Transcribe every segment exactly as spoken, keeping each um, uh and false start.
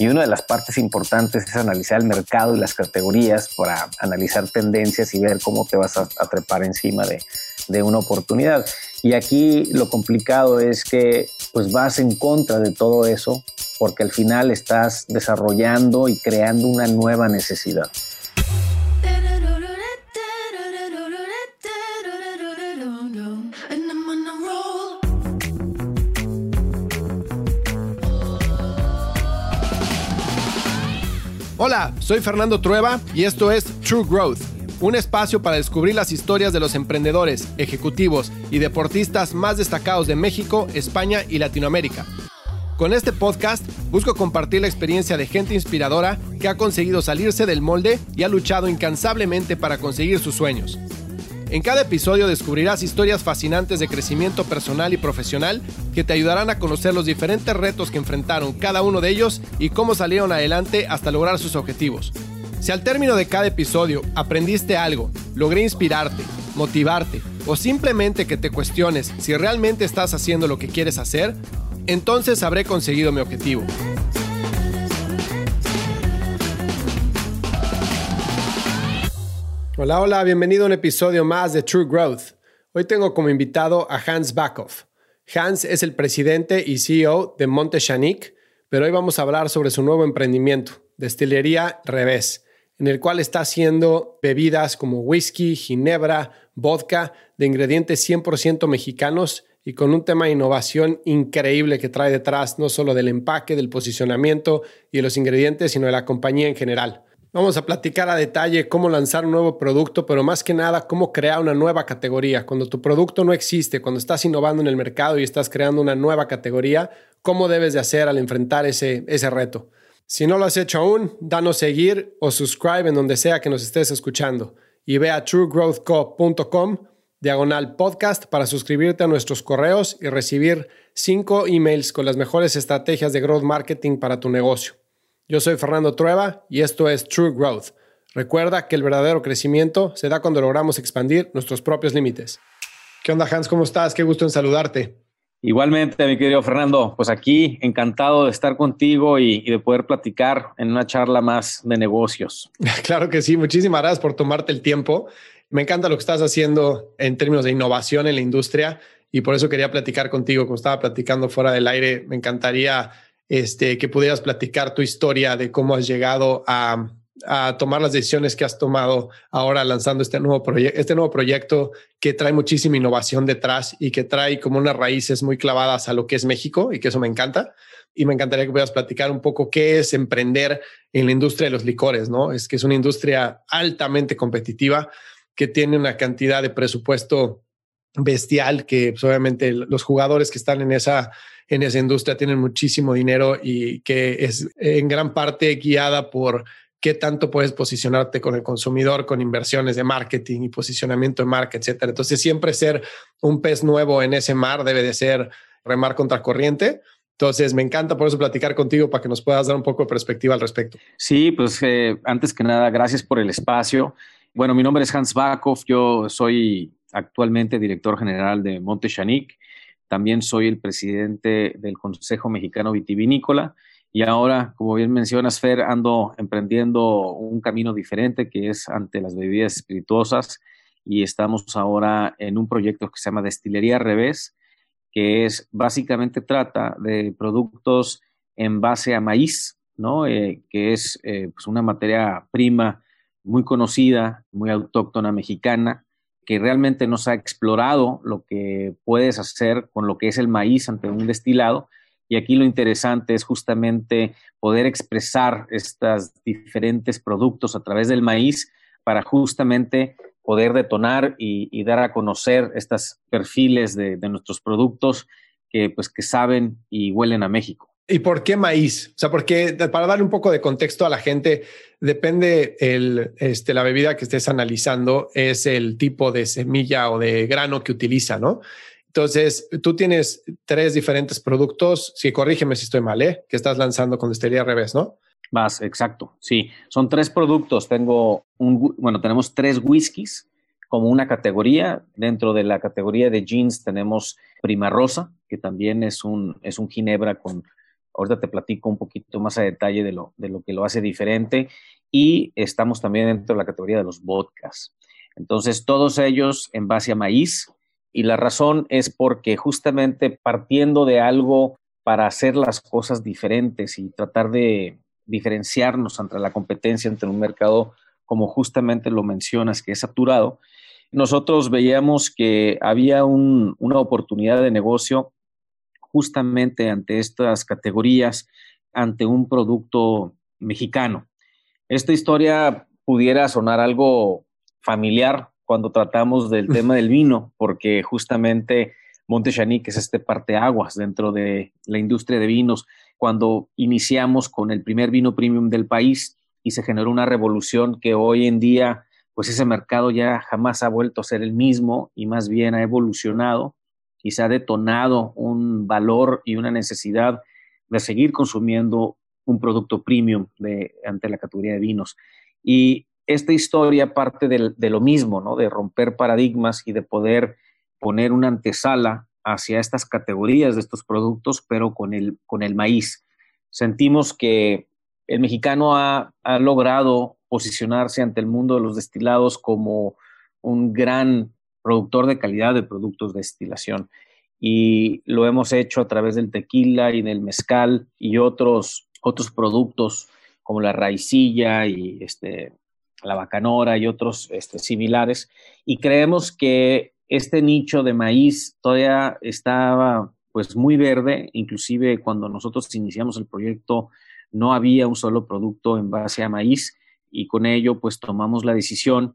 Y una de las partes importantes es analizar el mercado y las categorías para analizar tendencias y ver cómo te vas a, a trepar encima de, de una oportunidad. Y aquí lo complicado es que pues vas en contra de todo eso porque al final estás desarrollando y creando una nueva necesidad. Hola, soy Fernando Trueba y esto es True Growth, un espacio para descubrir las historias de los emprendedores, ejecutivos y deportistas más destacados de México, España y Latinoamérica. Con este podcast busco compartir la experiencia de gente inspiradora que ha conseguido salirse del molde y ha luchado incansablemente para conseguir sus sueños. En cada episodio descubrirás historias fascinantes de crecimiento personal y profesional que te ayudarán a conocer los diferentes retos que enfrentaron cada uno de ellos y cómo salieron adelante hasta lograr sus objetivos. Si al término de cada episodio aprendiste algo, logré inspirarte, motivarte o simplemente que te cuestiones si realmente estás haciendo lo que quieres hacer, entonces habré conseguido mi objetivo. Hola, hola, bienvenido a un episodio más de True Growth. Hoy tengo como invitado a Hans Backhoff. Hans es el presidente y C E O de Monte Shanique, pero hoy vamos a hablar sobre su nuevo emprendimiento, Destilería Revés, en el cual está haciendo bebidas como whisky, ginebra, vodka, de ingredientes cien por ciento mexicanos y con un tema de innovación increíble que trae detrás, no solo del empaque, del posicionamiento y de los ingredientes, sino de la compañía en general. Vamos a platicar a detalle cómo lanzar un nuevo producto, pero más que nada cómo crear una nueva categoría. Cuando tu producto no existe, cuando estás innovando en el mercado y estás creando una nueva categoría, ¿cómo debes de hacer al enfrentar ese, ese reto? Si no lo has hecho aún, danos seguir o subscribe en donde sea que nos estés escuchando y ve a true growth co punto com diagonal podcast para suscribirte a nuestros correos y recibir cinco emails con las mejores estrategias de growth marketing para tu negocio. Yo soy Fernando Trueba y esto es True Growth. Recuerda que el verdadero crecimiento se da cuando logramos expandir nuestros propios límites. ¿Qué onda, Hans? ¿Cómo estás? Qué gusto en saludarte. Igualmente, mi querido Fernando, pues aquí encantado de estar contigo y, y de poder platicar en una charla más de negocios. Claro que sí. Muchísimas gracias por tomarte el tiempo. Me encanta lo que estás haciendo en términos de innovación en la industria y por eso quería platicar contigo. Como estaba platicando fuera del aire, me encantaría Este, que pudieras platicar tu historia de cómo has llegado a, a tomar las decisiones que has tomado ahora lanzando este nuevo, proye- este nuevo proyecto que trae muchísima innovación detrás y que trae como unas raíces muy clavadas a lo que es México y que eso me encanta. Y me encantaría que pudieras platicar un poco qué es emprender en la industria de los licores, ¿no? Es que es una industria altamente competitiva que tiene una cantidad de presupuesto bestial que pues, obviamente los jugadores que están en esa en esa industria tienen muchísimo dinero y que es en gran parte guiada por qué tanto puedes posicionarte con el consumidor, con inversiones de marketing y posicionamiento de marca, etcétera. Entonces, siempre ser un pez nuevo en ese mar debe de ser remar contra corriente. Entonces, me encanta por eso platicar contigo para que nos puedas dar un poco de perspectiva al respecto. Sí, pues eh, antes que nada, gracias por el espacio. Bueno, mi nombre es Hans Backhoff. Yo soy actualmente director general de Monte Shanique. También soy el presidente del Consejo Mexicano Vitivinícola y ahora, como bien mencionas, Fer, ando emprendiendo un camino diferente que es ante las bebidas espirituosas y estamos ahora en un proyecto que se llama Destilería Revés, que es básicamente trata de productos en base a maíz, ¿no? Eh, que es eh, pues una materia prima muy conocida, muy autóctona mexicana, que realmente no se ha explorado lo que puedes hacer con lo que es el maíz ante un destilado. Y aquí lo interesante es justamente poder expresar estos diferentes productos a través del maíz para justamente poder detonar y, y dar a conocer estos perfiles de, de nuestros productos que, pues, que saben y huelen a México. ¿Y por qué maíz? O sea, porque para darle un poco de contexto a la gente, depende el, este, la bebida que estés analizando, es el tipo de semilla o de grano que utiliza, ¿no? Entonces, tú tienes tres diferentes productos, sí, corrígeme si estoy mal, ¿eh? Que estás lanzando con Destilería Revés, ¿no? Vas, exacto, sí. Son tres productos. Tengo un, bueno, tenemos tres whiskies como una categoría. Dentro de la categoría de gins tenemos Prima Rosa, que también es un, es un ginebra con Ahorita te platico un poquito más a detalle de lo, de lo que lo hace diferente. Y estamos también dentro de la categoría de los vodkas. Entonces, todos ellos en base a maíz. Y la razón es porque justamente partiendo de algo para hacer las cosas diferentes y tratar de diferenciarnos entre la competencia, entre un mercado, como justamente lo mencionas, que es saturado, nosotros veíamos que había un, una oportunidad de negocio justamente ante estas categorías, ante un producto mexicano. Esta historia pudiera sonar algo familiar cuando tratamos del tema del vino, porque justamente Monte Xanic es este parteaguas dentro de la industria de vinos. Cuando iniciamos con el primer vino premium del país y se generó una revolución que hoy en día, pues ese mercado ya jamás ha vuelto a ser el mismo y más bien ha evolucionado y se ha detonado un valor y una necesidad de seguir consumiendo un producto premium de, ante la categoría de vinos. Y esta historia parte de, de lo mismo, ¿no? De romper paradigmas y de poder poner una antesala hacia estas categorías de estos productos, pero con el, con el maíz. Sentimos que el mexicano ha, ha logrado posicionarse ante el mundo de los destilados como un gran productor de calidad de productos de destilación. Y lo hemos hecho a través del tequila y del mezcal y otros, otros productos como la raicilla y este, la bacanora y otros este, similares. Y creemos que este nicho de maíz todavía estaba pues muy verde, inclusive cuando nosotros iniciamos el proyecto no había un solo producto en base a maíz y con ello pues tomamos la decisión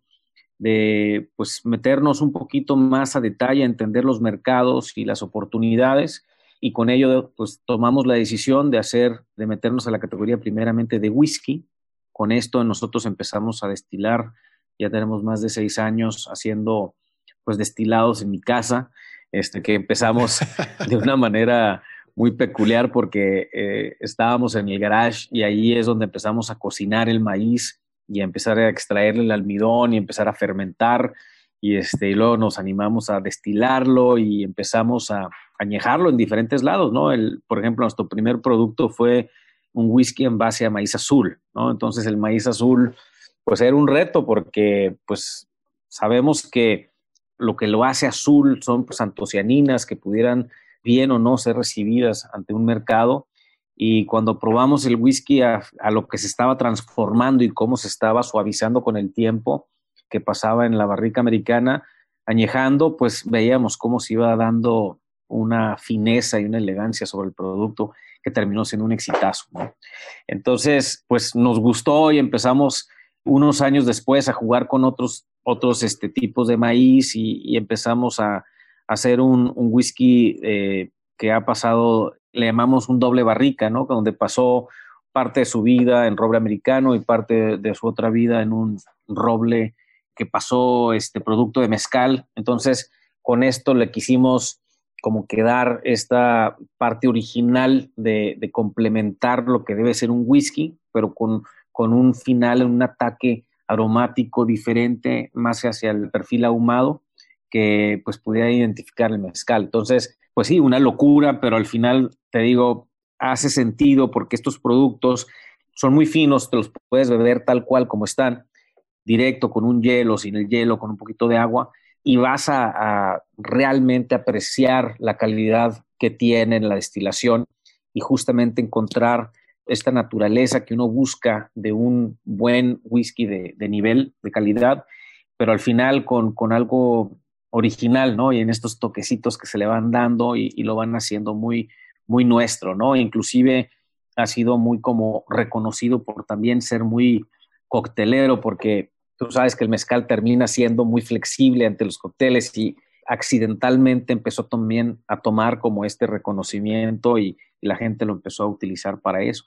de pues meternos un poquito más a detalle, entender los mercados y las oportunidades y con ello pues tomamos la decisión de hacer, de meternos a la categoría primeramente de whisky. Con esto nosotros empezamos a destilar, ya tenemos más de seis años haciendo pues destilados en mi casa, este, que empezamos de una manera muy peculiar porque eh, estábamos en el garage y ahí es donde empezamos a cocinar el maíz y a empezar a extraerle el almidón y empezar a fermentar y, este, y luego nos animamos a destilarlo y empezamos a añejarlo en diferentes lados, ¿no? El, por ejemplo, nuestro primer producto fue un whisky en base a maíz azul, ¿no? Entonces el maíz azul pues era un reto porque pues sabemos que lo que lo hace azul son pues antocianinas que pudieran bien o no ser recibidas ante un mercado. Y cuando probamos el whisky a, a lo que se estaba transformando y cómo se estaba suavizando con el tiempo que pasaba en la barrica americana, añejando, pues veíamos cómo se iba dando una fineza y una elegancia sobre el producto que terminó siendo un exitazo, ¿no? Entonces, pues nos gustó y empezamos unos años después a jugar con otros, otros este, tipos de maíz y, y empezamos a, a hacer un, un whisky eh, que ha pasado, le llamamos un doble barrica, ¿no? Donde pasó parte de su vida en roble americano y parte de su otra vida en un roble que pasó este producto de mezcal. Entonces, con esto le quisimos como que dar esta parte original de, de complementar lo que debe ser un whisky, pero con, con un final, un ataque aromático diferente, más hacia el perfil ahumado, que pues pudiera identificar el mezcal. Entonces, pues sí, una locura, pero al final, te digo, hace sentido porque estos productos son muy finos, te los puedes beber tal cual como están, directo, con un hielo, sin el hielo, con un poquito de agua, y vas a, a realmente apreciar la calidad que tiene la destilación y justamente encontrar esta naturaleza que uno busca de un buen whisky de, de nivel, de calidad, pero al final con, con algo original, ¿no? Y en estos toquecitos que se le van dando y, y lo van haciendo muy, muy nuestro, ¿no? Inclusive ha sido muy como reconocido por también ser muy coctelero, porque tú sabes que el mezcal termina siendo muy flexible ante los cócteles y accidentalmente empezó también a tomar como este reconocimiento y, y la gente lo empezó a utilizar para eso.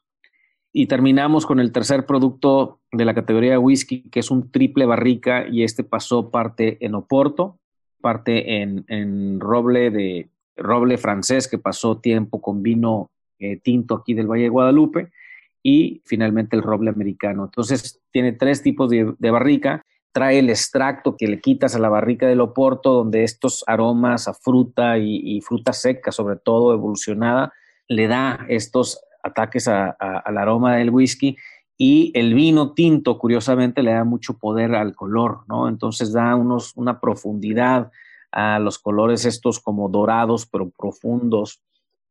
Y terminamos con el tercer producto de la categoría de whisky, que es un triple barrica, y este pasó parte en Oporto, parte en, en roble de roble francés, que pasó tiempo con vino eh, tinto aquí del Valle de Guadalupe, y finalmente el roble americano. Entonces tiene tres tipos de, de barrica. Trae el extracto que le quitas a la barrica del Oporto, donde estos aromas a fruta y, y fruta seca, sobre todo evolucionada, le da estos ataques a, a, al aroma del whisky. Y el vino tinto, curiosamente, le da mucho poder al color, ¿no? Entonces da unos, una profundidad a los colores estos como dorados, pero profundos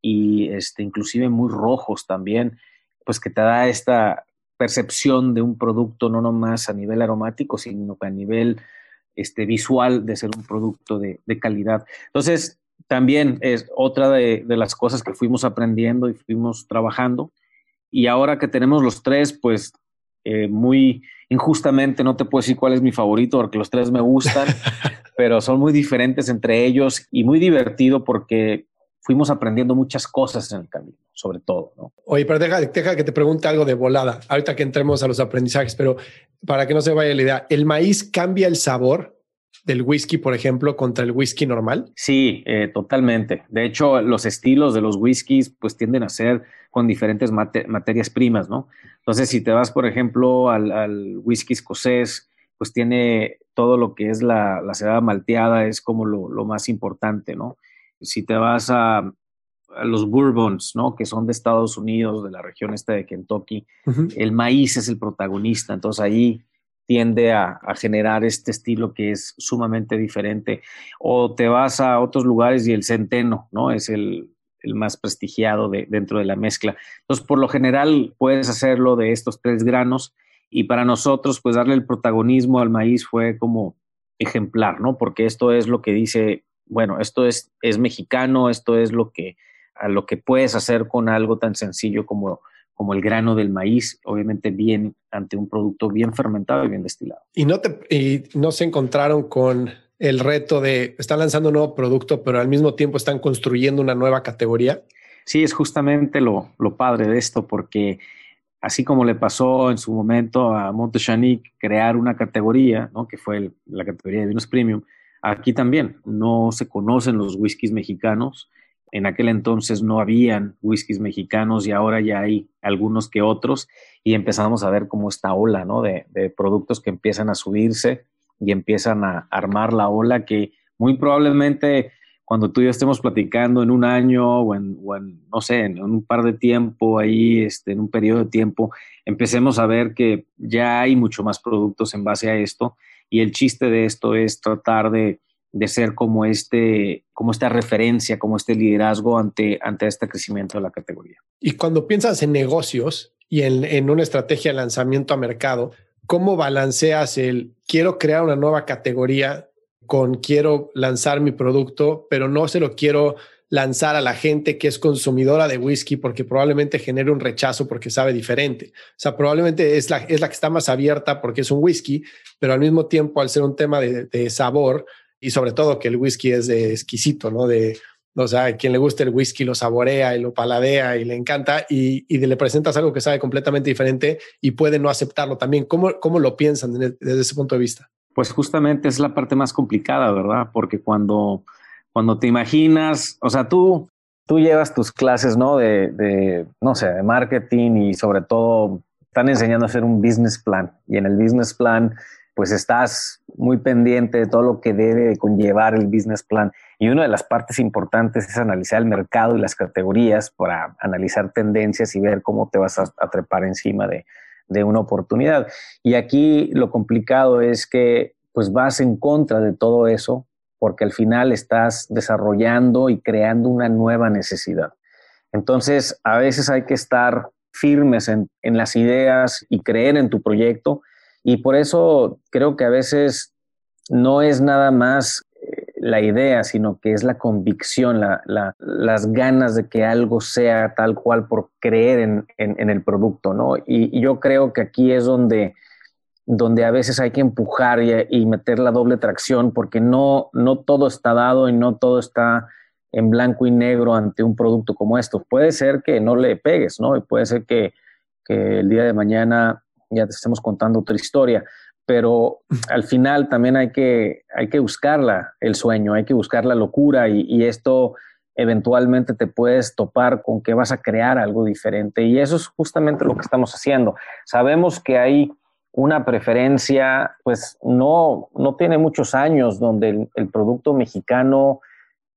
y este, inclusive muy rojos también, pues que te da esta percepción de un producto no nomás a nivel aromático, sino que a nivel este, visual de ser un producto de, de calidad. Entonces, también es otra de, de las cosas que fuimos aprendiendo y fuimos trabajando. Y ahora que tenemos los tres, pues eh, muy injustamente no te puedo decir cuál es mi favorito porque los tres me gustan, pero son muy diferentes entre ellos y muy divertido porque fuimos aprendiendo muchas cosas en el camino, sobre todo, ¿no? Oye, pero deja, deja que te pregunte algo de volada, ahorita que entremos a los aprendizajes, pero para que no se vaya la idea, ¿el maíz cambia el sabor del whisky, por ejemplo, contra el whisky normal? Sí, eh, totalmente. De hecho, los estilos de los whiskies pues tienden a ser con diferentes mate- materias primas, ¿no? Entonces, si te vas, por ejemplo, al, al whisky escocés, pues tiene todo lo que es la, la cebada malteada, es como lo, lo más importante, ¿no? Si te vas a, a los bourbons, ¿no? Que son de Estados Unidos, de la región esta de Kentucky, uh-huh. El maíz es el protagonista, entonces ahí tiende a, a generar este estilo que es sumamente diferente. O te vas a otros lugares y el centeno, ¿no? Es el, el más prestigiado de, dentro de la mezcla. Entonces, por lo general, puedes hacerlo de estos tres granos y para nosotros, pues darle el protagonismo al maíz fue como ejemplar, ¿no? Porque esto es lo que dice, bueno, esto es, es mexicano, esto es lo que, a lo que puedes hacer con algo tan sencillo como como el grano del maíz, obviamente bien ante un producto bien fermentado y bien destilado. Y no, te, y no se encontraron con el reto de están lanzando un nuevo producto, pero al mismo tiempo están construyendo una nueva categoría. Sí, es justamente lo, lo padre de esto, porque así como le pasó en su momento a Montechanic crear una categoría, ¿no? Que fue el, la categoría de vinos premium, aquí también no se conocen los whiskies mexicanos. En aquel entonces no habían whiskies mexicanos y ahora ya hay algunos que otros y empezamos a ver como esta ola, ¿no? de, de productos que empiezan a subirse y empiezan a armar la ola que muy probablemente cuando tú y yo estemos platicando en un año o en, o en no sé, en un par de tiempo ahí, este, en un periodo de tiempo, empecemos a ver que ya hay mucho más productos en base a esto y el chiste de esto es tratar de de ser como este, como esta referencia, como este liderazgo ante, ante este crecimiento de la categoría. Y cuando piensas en negocios y en, en una estrategia de lanzamiento a mercado, ¿cómo balanceas el quiero crear una nueva categoría con quiero lanzar mi producto, pero no se lo quiero lanzar a la gente que es consumidora de whisky porque probablemente genere un rechazo porque sabe diferente? O sea, probablemente es la, es la que está más abierta porque es un whisky, pero al mismo tiempo al ser un tema de, de sabor, y sobre todo que el whisky es de exquisito, ¿no? De, o sea, a quien le gusta el whisky lo saborea y lo paladea y le encanta y, y le presentas algo que sabe completamente diferente y puede no aceptarlo también. ¿Cómo, cómo lo piensan desde ese punto de vista? Pues justamente es la parte más complicada, ¿verdad? Porque cuando, cuando te imaginas, o sea, tú, tú llevas tus clases, ¿no? De, de, no sé, de marketing y sobre todo están enseñando a hacer un business plan y en el business plan pues estás muy pendiente de todo lo que debe conllevar el business plan. Y una de las partes importantes es analizar el mercado y las categorías para analizar tendencias y ver cómo te vas a, a trepar encima de, de una oportunidad. Y aquí lo complicado es que pues vas en contra de todo eso porque al final estás desarrollando y creando una nueva necesidad. Entonces, a veces hay que estar firmes en, en las ideas y creer en tu proyecto. Y por eso creo que a veces no es nada más eh, la idea, sino que es la convicción, la, la, las ganas de que algo sea tal cual por creer en, en, en el producto, ¿no? Y, y yo creo que aquí es donde, donde a veces hay que empujar y, y meter la doble tracción, porque no, no todo está dado y no todo está en blanco y negro ante un producto como esto. Puede ser que no le pegues, ¿no? Y puede ser que, que el día de mañana ya te estemos contando otra historia, pero al final también hay que, hay que buscarla, el sueño, hay que buscar la locura y, y esto eventualmente te puedes topar con que vas a crear algo diferente y eso es justamente lo que estamos haciendo. Sabemos que hay una preferencia, pues no, no tiene muchos años donde el, el producto mexicano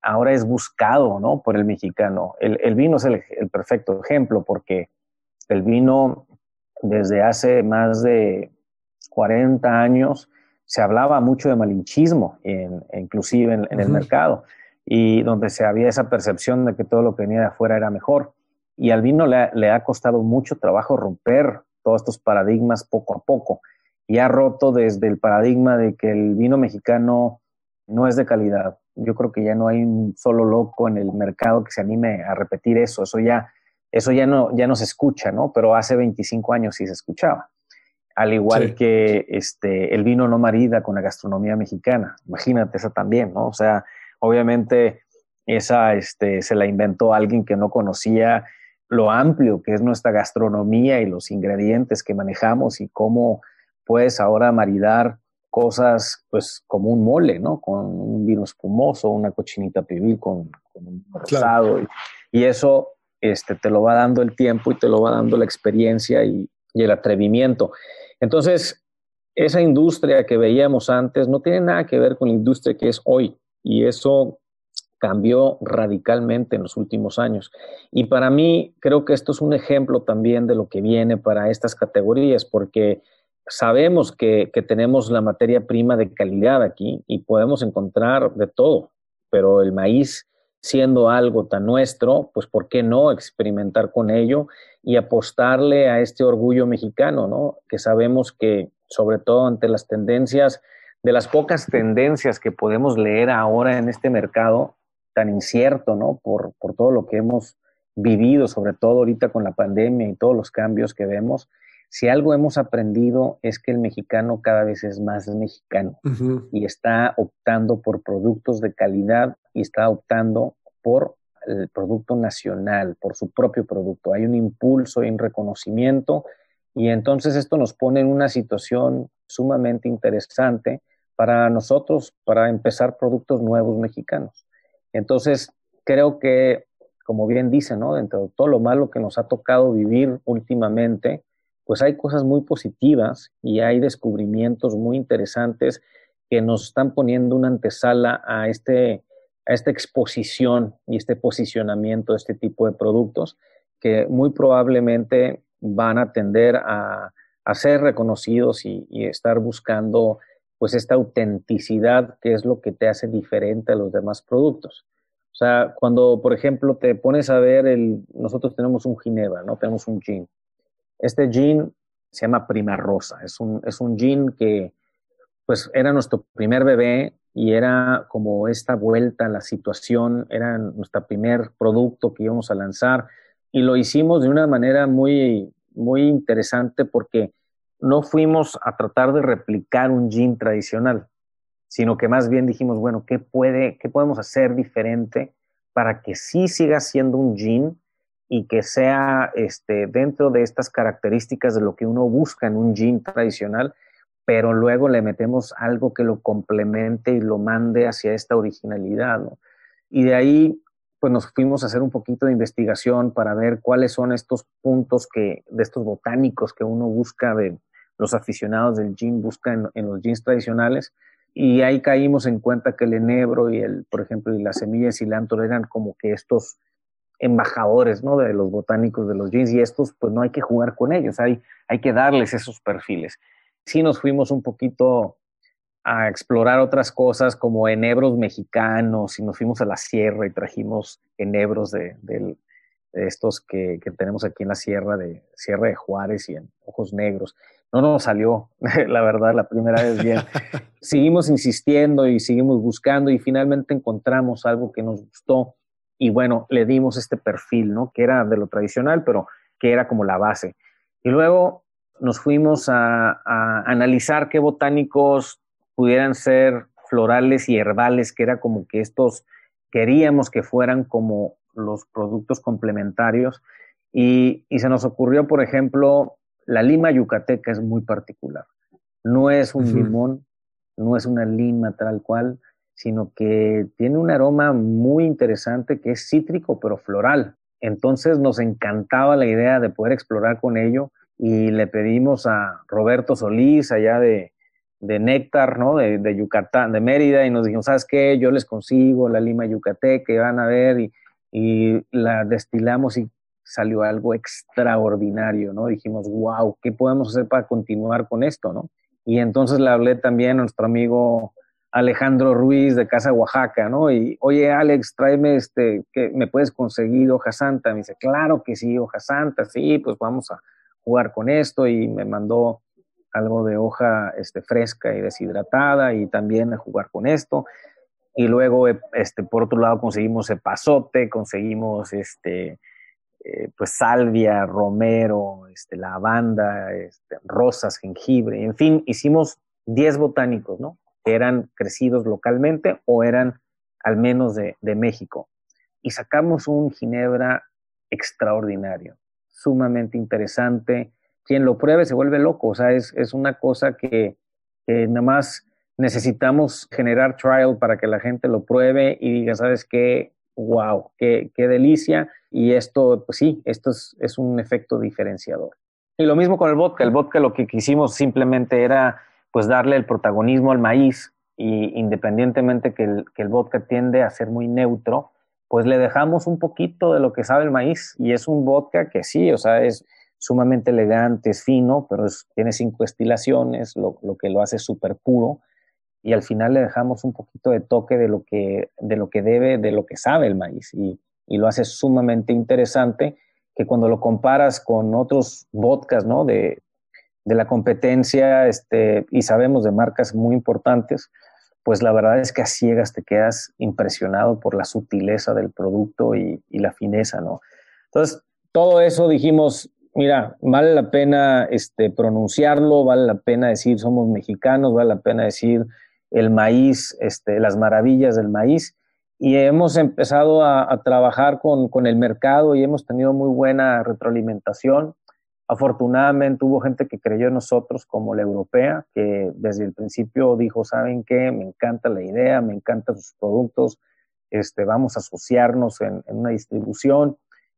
ahora es buscado, ¿no?, por el mexicano. El, el vino es el, el perfecto ejemplo, porque el vino desde hace más de cuarenta años se hablaba mucho de malinchismo, en, inclusive en, en el uh-huh. mercado, y donde se había esa percepción de que todo lo que venía de afuera era mejor. Y al vino le, le ha costado mucho trabajo romper todos estos paradigmas poco a poco. Y ha roto desde el paradigma de que el vino mexicano no es de calidad. Yo creo que ya no hay un solo loco en el mercado que se anime a repetir eso. Eso ya, eso ya, no, ya no se escucha, ¿no? Pero hace veinticinco años sí se escuchaba. Al igual sí. que este, el vino no marida con la gastronomía mexicana. Imagínate esa también, ¿no? O sea, obviamente esa este, se la inventó alguien que no conocía lo amplio que es nuestra gastronomía y los ingredientes que manejamos y cómo puedes ahora maridar cosas pues como un mole, ¿no? Con un vino espumoso, una cochinita pibil con, con un rosado. Claro. Y, y eso este, te lo va dando el tiempo y te lo va dando la experiencia y, y el atrevimiento. Entonces, esa industria que veíamos antes no tiene nada que ver con la industria que es hoy. Y eso cambió radicalmente en los últimos años. Y para mí, creo que esto es un ejemplo también de lo que viene para estas categorías, porque sabemos que, que tenemos la materia prima de calidad aquí y podemos encontrar de todo, pero el maíz siendo algo tan nuestro, pues ¿por qué no experimentar con ello y apostarle a este orgullo mexicano, ¿no? Que sabemos que, sobre todo ante las tendencias, de las pocas tendencias que podemos leer ahora en este mercado tan incierto, ¿no? Por, por todo lo que hemos vivido, sobre todo ahorita con la pandemia y todos los cambios que vemos, si algo hemos aprendido es que el mexicano cada vez es más mexicano uh-huh. y está optando por productos de calidad y está optando por el producto nacional, por su propio producto. Hay un impulso y un reconocimiento y entonces esto nos pone en una situación sumamente interesante para nosotros, para empezar productos nuevos mexicanos. Entonces, creo que, como bien dicen, ¿no? Dentro de todo lo malo que nos ha tocado vivir últimamente, pues hay cosas muy positivas y hay descubrimientos muy interesantes que nos están poniendo una antesala a, este, a esta exposición y este posicionamiento de este tipo de productos que muy probablemente van a tender a, a ser reconocidos y, y estar buscando pues esta autenticidad que es lo que te hace diferente a los demás productos. O sea, cuando, por ejemplo, te pones a ver, el, nosotros tenemos un ginebra, ¿no? Tenemos un gin. Este gin se llama Prima Rosa. Es un, es un gin que, pues, era nuestro primer bebé y era como esta vuelta a la situación, era nuestro primer producto que íbamos a lanzar y lo hicimos de una manera muy, muy interesante porque no fuimos a tratar de replicar un gin tradicional, sino que más bien dijimos, bueno, ¿qué, puede, qué podemos hacer diferente para que sí siga siendo un gin y que sea este, dentro de estas características de lo que uno busca en un gin tradicional, pero luego le metemos algo que lo complemente y lo mande hacia esta originalidad, ¿no? Y de ahí pues nos fuimos a hacer un poquito de investigación para ver cuáles son estos puntos que, de estos botánicos que uno busca, de los aficionados del gin buscan en, en los gins tradicionales, y ahí caímos en cuenta que el enebro y el, por ejemplo, y la semilla de cilantro eran como que estos embajadores, ¿no? De los botánicos de los gins, y estos pues no hay que jugar con ellos, hay, hay que darles esos perfiles. Sí nos fuimos un poquito a explorar otras cosas como enebros mexicanos y nos fuimos a la sierra y trajimos enebros de, de, de estos que, que tenemos aquí en la sierra de Sierra de Juárez y en Ojos Negros. No nos salió, la verdad, la primera vez bien. Seguimos insistiendo y seguimos buscando y finalmente encontramos algo que nos gustó y bueno, le dimos este perfil, ¿no? Que era de lo tradicional, pero que era como la base. Y luego nos fuimos a, a analizar qué botánicos pudieran ser florales y herbales, que era como que estos queríamos que fueran como los productos complementarios. Y, y se nos ocurrió, por ejemplo, la lima yucateca es muy particular. No es un uh-huh. limón, no es una lima tal cual, sino que tiene un aroma muy interesante que es cítrico pero floral. Entonces nos encantaba la idea de poder explorar con ello y le pedimos a Roberto Solís allá de, de néctar, ¿no? De, de Yucatán, de Mérida, y nos dijimos, ¿sabes qué? Yo les consigo la lima yucateca, y van a ver, y, y la destilamos y salió algo extraordinario, ¿no? Dijimos, wow, ¿qué podemos hacer para continuar con esto, ¿no? Y entonces le hablé también a nuestro amigo Alejandro Ruiz de Casa Oaxaca, ¿no? Y, oye, Alex, tráeme este, ¿qué, ¿me puedes conseguir hoja santa? Me dice, claro que sí, hoja santa, sí, pues vamos a jugar con esto, y me mandó algo de hoja este, fresca y deshidratada, y también a jugar con esto. Y luego, este, por otro lado, conseguimos epazote, conseguimos este, eh, pues salvia, romero, este, lavanda, este, rosas, jengibre, en fin, hicimos diez botánicos, ¿no? Que eran crecidos localmente o eran al menos de, de México. Y sacamos un ginebra extraordinario, sumamente interesante. Quien lo pruebe se vuelve loco, o sea, es, es una cosa que, que nada más necesitamos generar trial para que la gente lo pruebe y diga, ¿sabes qué? Wow, qué, qué delicia. Y esto, pues sí, esto es, es un efecto diferenciador. Y lo mismo con el vodka. El vodka lo que quisimos simplemente era pues darle el protagonismo al maíz, y independientemente que el, que el vodka tiende a ser muy neutro, pues le dejamos un poquito de lo que sabe el maíz, y es un vodka que sí, o sea, es sumamente elegante, es fino, pero es, tiene cinco destilaciones, lo, lo que lo hace súper puro, y al final le dejamos un poquito de toque de lo que, de lo que debe, de lo que sabe el maíz, y, y lo hace sumamente interesante, que cuando lo comparas con otros vodkas, ¿no? de, de la competencia, este, y sabemos de marcas muy importantes, pues la verdad es que a ciegas te quedas impresionado por la sutileza del producto y, y la fineza, ¿no? Entonces, todo eso dijimos, mira, vale la pena este, pronunciarlo, vale la pena decir somos mexicanos, vale la pena decir el maíz, este, las maravillas del maíz, y hemos empezado a, a trabajar con, con el mercado y hemos tenido muy buena retroalimentación. Afortunadamente hubo gente que creyó en nosotros, como la europea, que desde el principio dijo, ¿saben qué? Me encanta la idea, me encantan sus productos, este, vamos a asociarnos en, en una distribución,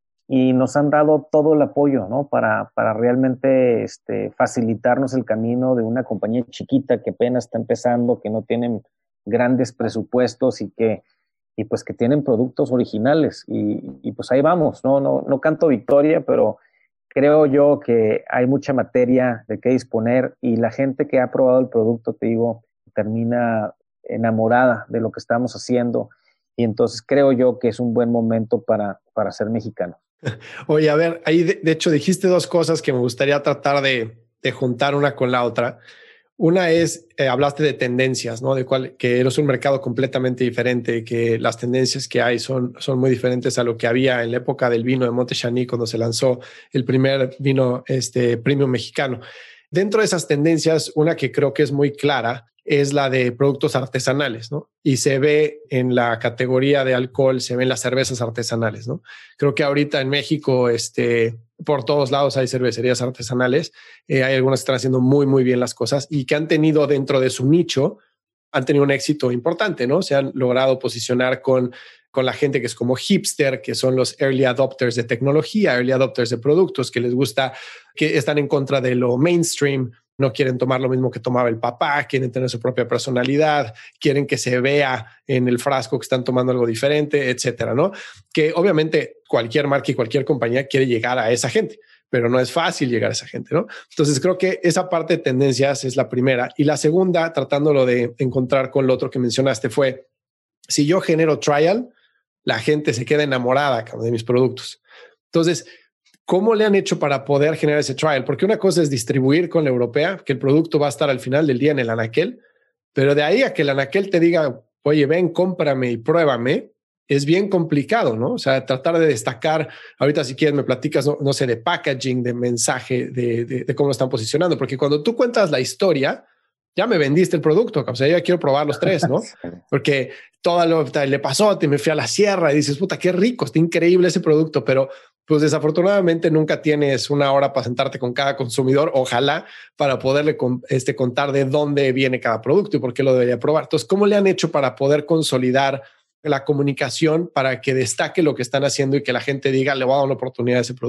y nos han dado todo el apoyo, ¿no? Para, para realmente este, facilitarnos el camino de una compañía chiquita que apenas está empezando, que no tienen grandes presupuestos y que y pues que tienen productos originales, y, y pues ahí vamos, ¿no? No, no canto victoria, pero creo yo que hay mucha materia de qué disponer, y la gente que ha probado el producto, te digo, termina enamorada de lo que estamos haciendo, y entonces creo yo que es un buen momento para, para ser mexicano. Oye, a ver, ahí de, de hecho dijiste dos cosas que me gustaría tratar de, de juntar una con la otra. Una es, eh, hablaste de tendencias, ¿no? De cuál, que eres un mercado completamente diferente, que las tendencias que hay son, son muy diferentes a lo que había en la época del vino de Monte Xaní, cuando se lanzó el primer vino este, premium mexicano. Dentro de esas tendencias, una que creo que es muy clara es la de productos artesanales, ¿no? Y se ve en la categoría de alcohol, se ven las cervezas artesanales, ¿no? Creo que ahorita en México, este, por todos lados hay cervecerías artesanales. Eh, hay algunas que están haciendo muy, muy bien las cosas y que han tenido dentro de su nicho, han tenido un éxito importante, ¿no? Se han logrado posicionar con, con la gente que es como hipster, que son los early adopters de tecnología, early adopters de productos, que les gusta, que están en contra de lo mainstream, no quieren tomar lo mismo que tomaba el papá, quieren tener su propia personalidad, quieren que se vea en el frasco que están tomando algo diferente, etcétera, ¿no? Que obviamente cualquier marca y cualquier compañía quiere llegar a esa gente, pero no es fácil llegar a esa gente, ¿no? Entonces creo que esa parte de tendencias es la primera. Y la segunda, tratándolo de encontrar con lo otro que mencionaste, fue, si yo genero trial, la gente se queda enamorada de mis productos. Entonces, ¿cómo le han hecho para poder generar ese trial? Porque una cosa es distribuir con la europea, que el producto va a estar al final del día en el anaquel, pero de ahí a que el anaquel te diga, oye, ven, cómprame y pruébame, es bien complicado, ¿no? O sea, tratar de destacar, ahorita si quieres me platicas, no, no sé, de packaging, de mensaje, de, de, de cómo lo están posicionando, porque cuando tú cuentas la historia, ya me vendiste el producto, o sea, ya quiero probar los tres, ¿no? Porque todo lo le pasó, te me fui a la sierra y dices, puta, qué rico, está increíble ese producto, pero pues desafortunadamente nunca tienes una hora para sentarte con cada consumidor, ojalá, para poderle con, este, contar de dónde viene cada producto y por qué lo debería probar. Entonces, ¿cómo le han hecho para poder consolidar la comunicación para que destaque lo que están haciendo y que la gente diga, le voy a dar una oportunidad a ese producto?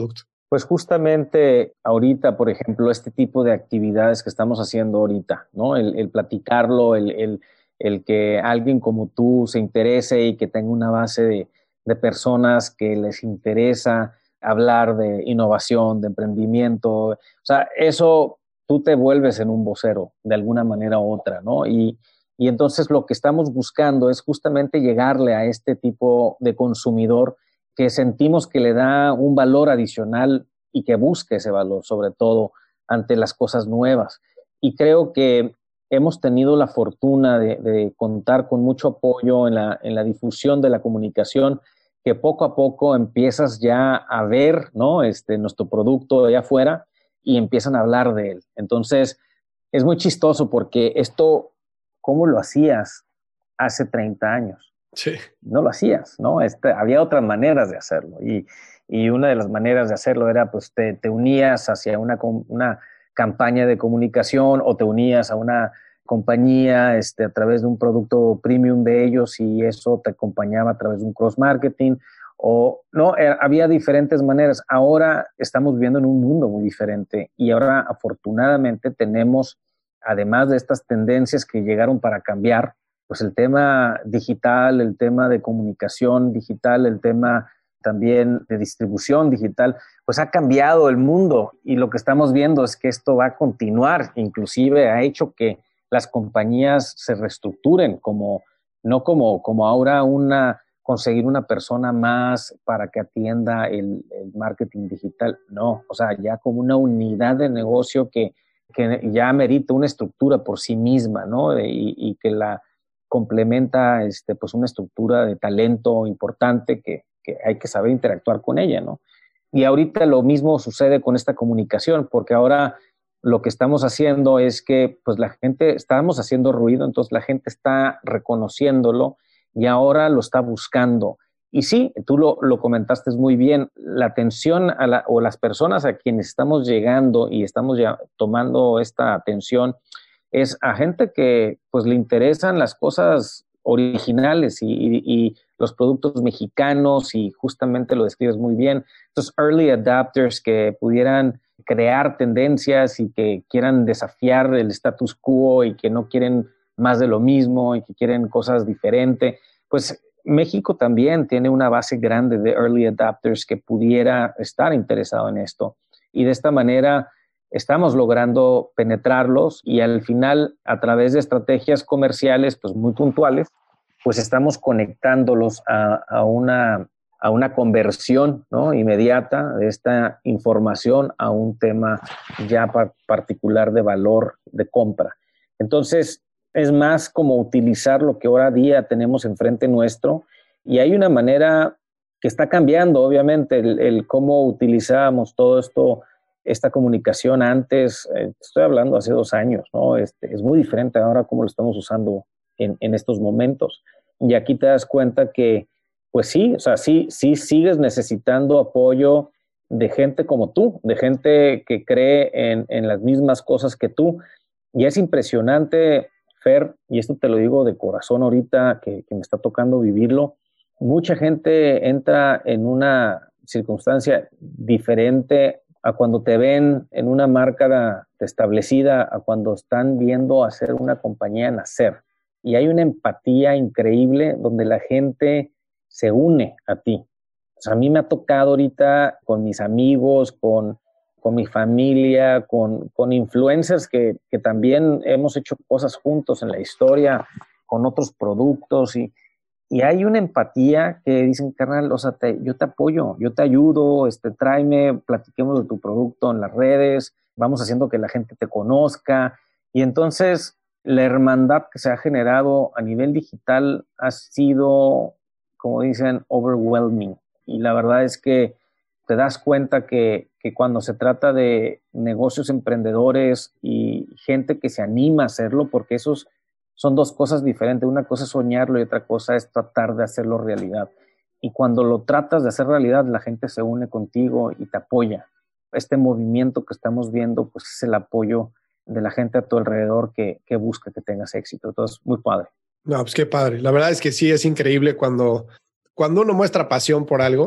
Pues justamente ahorita, por ejemplo, este tipo de actividades que estamos haciendo ahorita, ¿no? El, el platicarlo, el, el, el que alguien como tú se interese y que tenga una base de, de personas que les interesa hablar de innovación, de emprendimiento. O sea, eso tú te vuelves en un vocero de alguna manera u otra, ¿no? Y, y entonces lo que estamos buscando es justamente llegarle a este tipo de consumidor que sentimos que le da un valor adicional y que busque ese valor, sobre todo ante las cosas nuevas. Y creo que hemos tenido la fortuna de, de contar con mucho apoyo en la, en la difusión de la comunicación, que poco a poco empiezas ya a ver, ¿no? este, nuestro producto allá afuera y empiezan a hablar de él. Entonces, es muy chistoso porque esto, ¿cómo lo hacías hace treinta años? Sí. No lo hacías, ¿no? Este, había otras maneras de hacerlo y, y una de las maneras de hacerlo era, pues, te, te unías hacia una, una campaña de comunicación o te unías a una compañía este, a través de un producto premium de ellos y eso te acompañaba a través de un cross-marketing o, no, eh, había diferentes maneras. Ahora estamos viviendo en un mundo muy diferente y ahora afortunadamente tenemos, además de estas tendencias que llegaron para cambiar, pues el tema digital, el tema de comunicación digital, el tema también de distribución digital, pues ha cambiado el mundo y lo que estamos viendo es que esto va a continuar, inclusive ha hecho que las compañías se reestructuren, como, no como, como ahora una, conseguir una persona más para que atienda el, el marketing digital, no, o sea, ya como una unidad de negocio que, que ya merita una estructura por sí misma, ¿no? Y, y que la complementa este, pues una estructura de talento importante que, que hay que saber interactuar con ella, ¿no? Y ahorita lo mismo sucede con esta comunicación, porque ahora lo que estamos haciendo es que pues la gente, estábamos haciendo ruido, entonces la gente está reconociéndolo y ahora lo está buscando. Y sí, tú lo, lo comentaste muy bien, la atención a la, o las personas a quienes estamos llegando y estamos ya tomando esta atención es a gente que pues le interesan las cosas originales y, y, y los productos mexicanos y justamente lo describes muy bien. Estos early adapters que pudieran crear tendencias y que quieran desafiar el status quo y que no quieren más de lo mismo y que quieren cosas diferentes. Pues México también tiene una base grande de early adapters que pudiera estar interesado en esto. Y de esta manera estamos logrando penetrarlos y al final, a través de estrategias comerciales pues muy puntuales, pues estamos conectándolos a, a, una, a una conversión, ¿no? inmediata de esta información a un tema ya par- particular de valor de compra. Entonces, es más como utilizar lo que ahora día tenemos enfrente nuestro y hay una manera que está cambiando, obviamente, el, el cómo utilizábamos todo esto, esta comunicación antes, eh, estoy hablando hace dos años, ¿no? Este, es muy diferente ahora cómo lo estamos usando en, en estos momentos. Y aquí te das cuenta que, pues sí, o sea, sí, sí sigues necesitando apoyo de gente como tú, de gente que cree en, en las mismas cosas que tú. Y es impresionante, Fer, y esto te lo digo de corazón ahorita, que, que me está tocando vivirlo, mucha gente entra en una circunstancia diferente a cuando te ven en una marca establecida, a cuando están viendo hacer una compañía nacer. Y hay una empatía increíble donde la gente se une a ti. O sea, a mí me ha tocado ahorita con mis amigos, con, con mi familia, con, con influencers que, que también hemos hecho cosas juntos en la historia, con otros productos y Y hay una empatía que dicen, carnal, o sea, te, yo te apoyo, yo te ayudo, este, tráeme, platiquemos de tu producto en las redes, vamos haciendo que la gente te conozca. Y entonces la hermandad que se ha generado a nivel digital ha sido, como dicen, overwhelming. Y la verdad es que te das cuenta que, que cuando se trata de negocios emprendedores y gente que se anima a hacerlo, porque esos son dos cosas diferentes. Una cosa es soñarlo y otra cosa es tratar de hacerlo realidad. Y cuando lo tratas de hacer realidad, la gente se une contigo y te apoya. Este movimiento que estamos viendo, pues es el apoyo de la gente a tu alrededor que, que busca que tengas éxito. Entonces, muy padre. No, pues qué padre. La verdad es que sí, es increíble cuando, cuando uno muestra pasión por algo,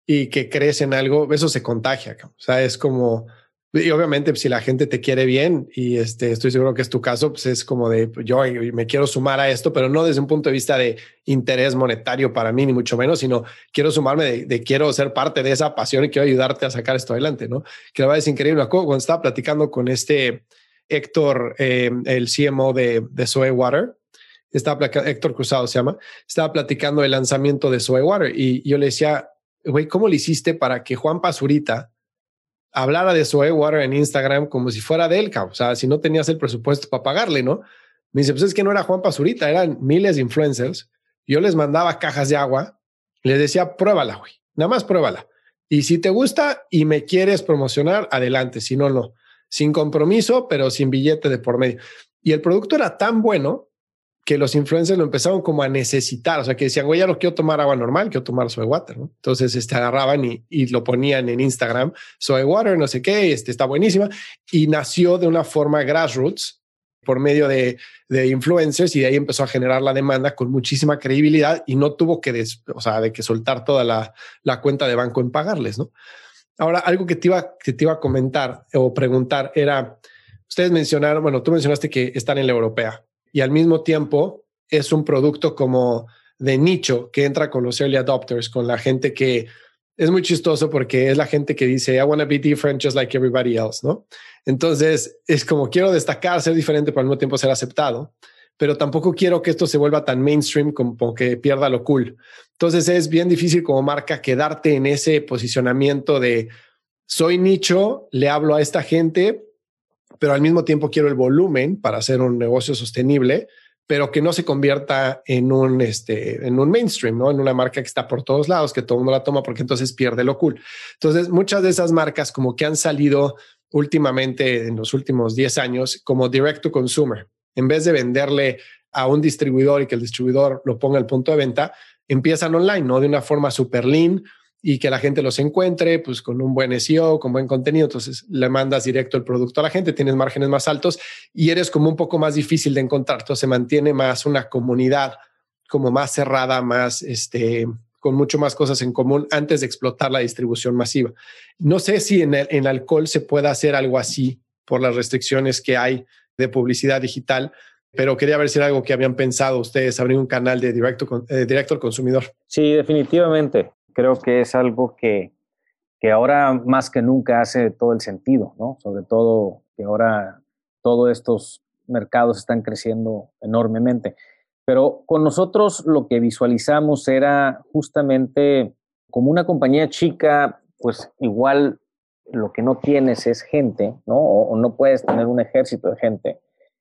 y que crees en algo, eso se contagia. O sea, es como, y obviamente si la gente te quiere bien y este, estoy seguro que es tu caso, pues es como de yo me quiero sumar a esto, pero no desde un punto de vista de interés monetario para mí, ni mucho menos, sino quiero sumarme de, de quiero ser parte de esa pasión y quiero ayudarte a sacar esto adelante, ¿no? Que la verdad es increíble. Cuando estaba platicando con este Héctor, eh, el C M O de, de Zoe Water, estaba Héctor Cruzado se llama, estaba platicando el lanzamiento de Zoe Water y yo le decía, güey, ¿cómo le hiciste para que Juan Pazurita hablara de Zoe Water en Instagram como si fuera de él? O sea, si no tenías el presupuesto para pagarle, ¿no? Me dice, pues es que no era Juan Pazurita, eran miles de influencers. Yo les mandaba cajas de agua, les decía, pruébala, güey, nada más pruébala. Y si te gusta y me quieres promocionar, adelante, si no, no. Sin compromiso, pero sin billete de por medio. Y el producto era tan bueno que los influencers lo empezaron como a necesitar. O sea, que decían, güey, ya no quiero tomar agua normal, quiero tomar Zoe Water, ¿no? Entonces, este, agarraban y, y lo ponían en Instagram, Zoe Water, no sé qué, este, está buenísima. Y nació de una forma grassroots por medio de, de influencers y de ahí empezó a generar la demanda con muchísima credibilidad y no tuvo que, des, o sea, de que soltar toda la, la cuenta de banco en pagarles, ¿no? Ahora, algo que te iba, que te iba a comentar o preguntar era, ustedes mencionaron, bueno, tú mencionaste que están en la europea y al mismo tiempo es un producto como de nicho que entra con los early adopters, con la gente que es muy chistoso porque es la gente que dice, I want to be different just like everybody else, ¿no? Entonces es como quiero destacar, ser diferente, pero al mismo tiempo ser aceptado, pero tampoco quiero que esto se vuelva tan mainstream como que pierda lo cool. Entonces es bien difícil como marca quedarte en ese posicionamiento de soy nicho, le hablo a esta gente, pero al mismo tiempo quiero el volumen para hacer un negocio sostenible, pero que no se convierta en un, este, en un mainstream, ¿no? En una marca que está por todos lados, que todo el mundo la toma porque entonces pierde lo cool. Entonces muchas de esas marcas como que han salido últimamente en los últimos diez años como direct to consumer. En vez de venderle a un distribuidor y que el distribuidor lo ponga al punto de venta, empiezan online, ¿no? De una forma super lean y que la gente los encuentre pues con un buen S E O, con buen contenido. Entonces le mandas directo el producto a la gente, tienes márgenes más altos y eres como un poco más difícil de encontrar. Entonces se mantiene más una comunidad como más cerrada, más este, con mucho más cosas en común antes de explotar la distribución masiva. No sé si en, el, en alcohol se puede hacer algo así por las restricciones que hay de publicidad digital, pero quería ver si era algo que habían pensado ustedes, abrir un canal de directo, eh, directo al consumidor. Sí, definitivamente. Creo que es algo que, que ahora más que nunca hace todo el sentido, ¿no? Sobre todo que ahora todos estos mercados están creciendo enormemente. Pero con nosotros lo que visualizamos era justamente como una compañía chica, pues igual lo que no tienes es gente, ¿no? O, o no puedes tener un ejército de gente.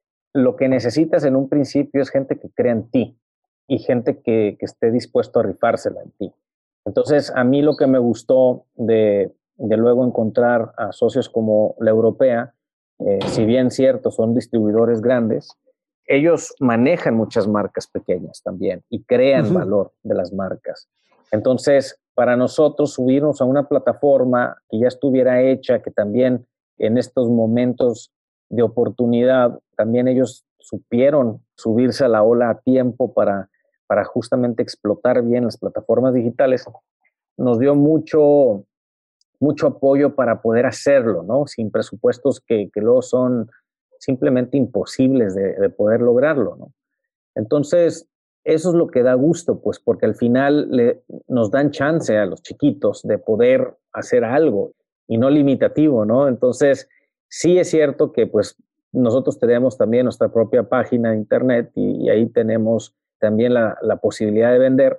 Lo que necesitas en un principio es gente que crea en ti y gente que, que esté dispuesto a rifársela en ti. Entonces, a mí lo que me gustó de, de luego encontrar a socios como la Europea, eh, si bien cierto, son distribuidores grandes, ellos manejan muchas marcas pequeñas también y crean uh-huh. valor de las marcas. Entonces, para nosotros subirnos a una plataforma que ya estuviera hecha, que también en estos momentos de oportunidad, también ellos supieron subirse a la ola a tiempo para, para justamente explotar bien las plataformas digitales, nos dio mucho, mucho apoyo para poder hacerlo, ¿no? Sin presupuestos que, que luego son simplemente imposibles de, de poder lograrlo, ¿no? Entonces, eso es lo que da gusto, pues, porque al final le, nos dan chance a los chiquitos de poder hacer algo y no limitativo, ¿no? Entonces, sí es cierto que, pues, nosotros tenemos también nuestra propia página de internet y, y ahí tenemos también la, la posibilidad de vender,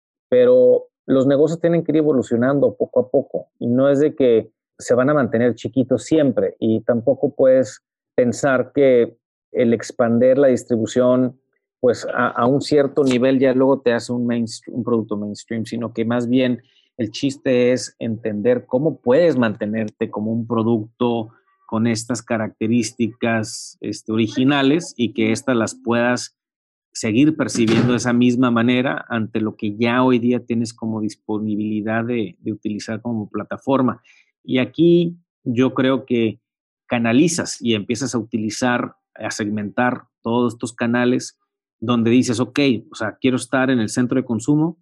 pero los negocios tienen que ir evolucionando poco a poco y no es de que se van a mantener chiquitos siempre y tampoco puedes pensar que el expander la distribución pues a, a un cierto nivel ya luego te hace un, mainstream, un producto mainstream, sino que más bien el chiste es entender cómo puedes mantenerte como un producto con estas características este, originales y que éstas las puedas seguir percibiendo de esa misma manera ante lo que ya hoy día tienes como disponibilidad de, de utilizar como plataforma. Y aquí yo creo que canalizas y empiezas a utilizar, a segmentar todos estos canales donde dices, ok, o sea, quiero estar en el centro de consumo,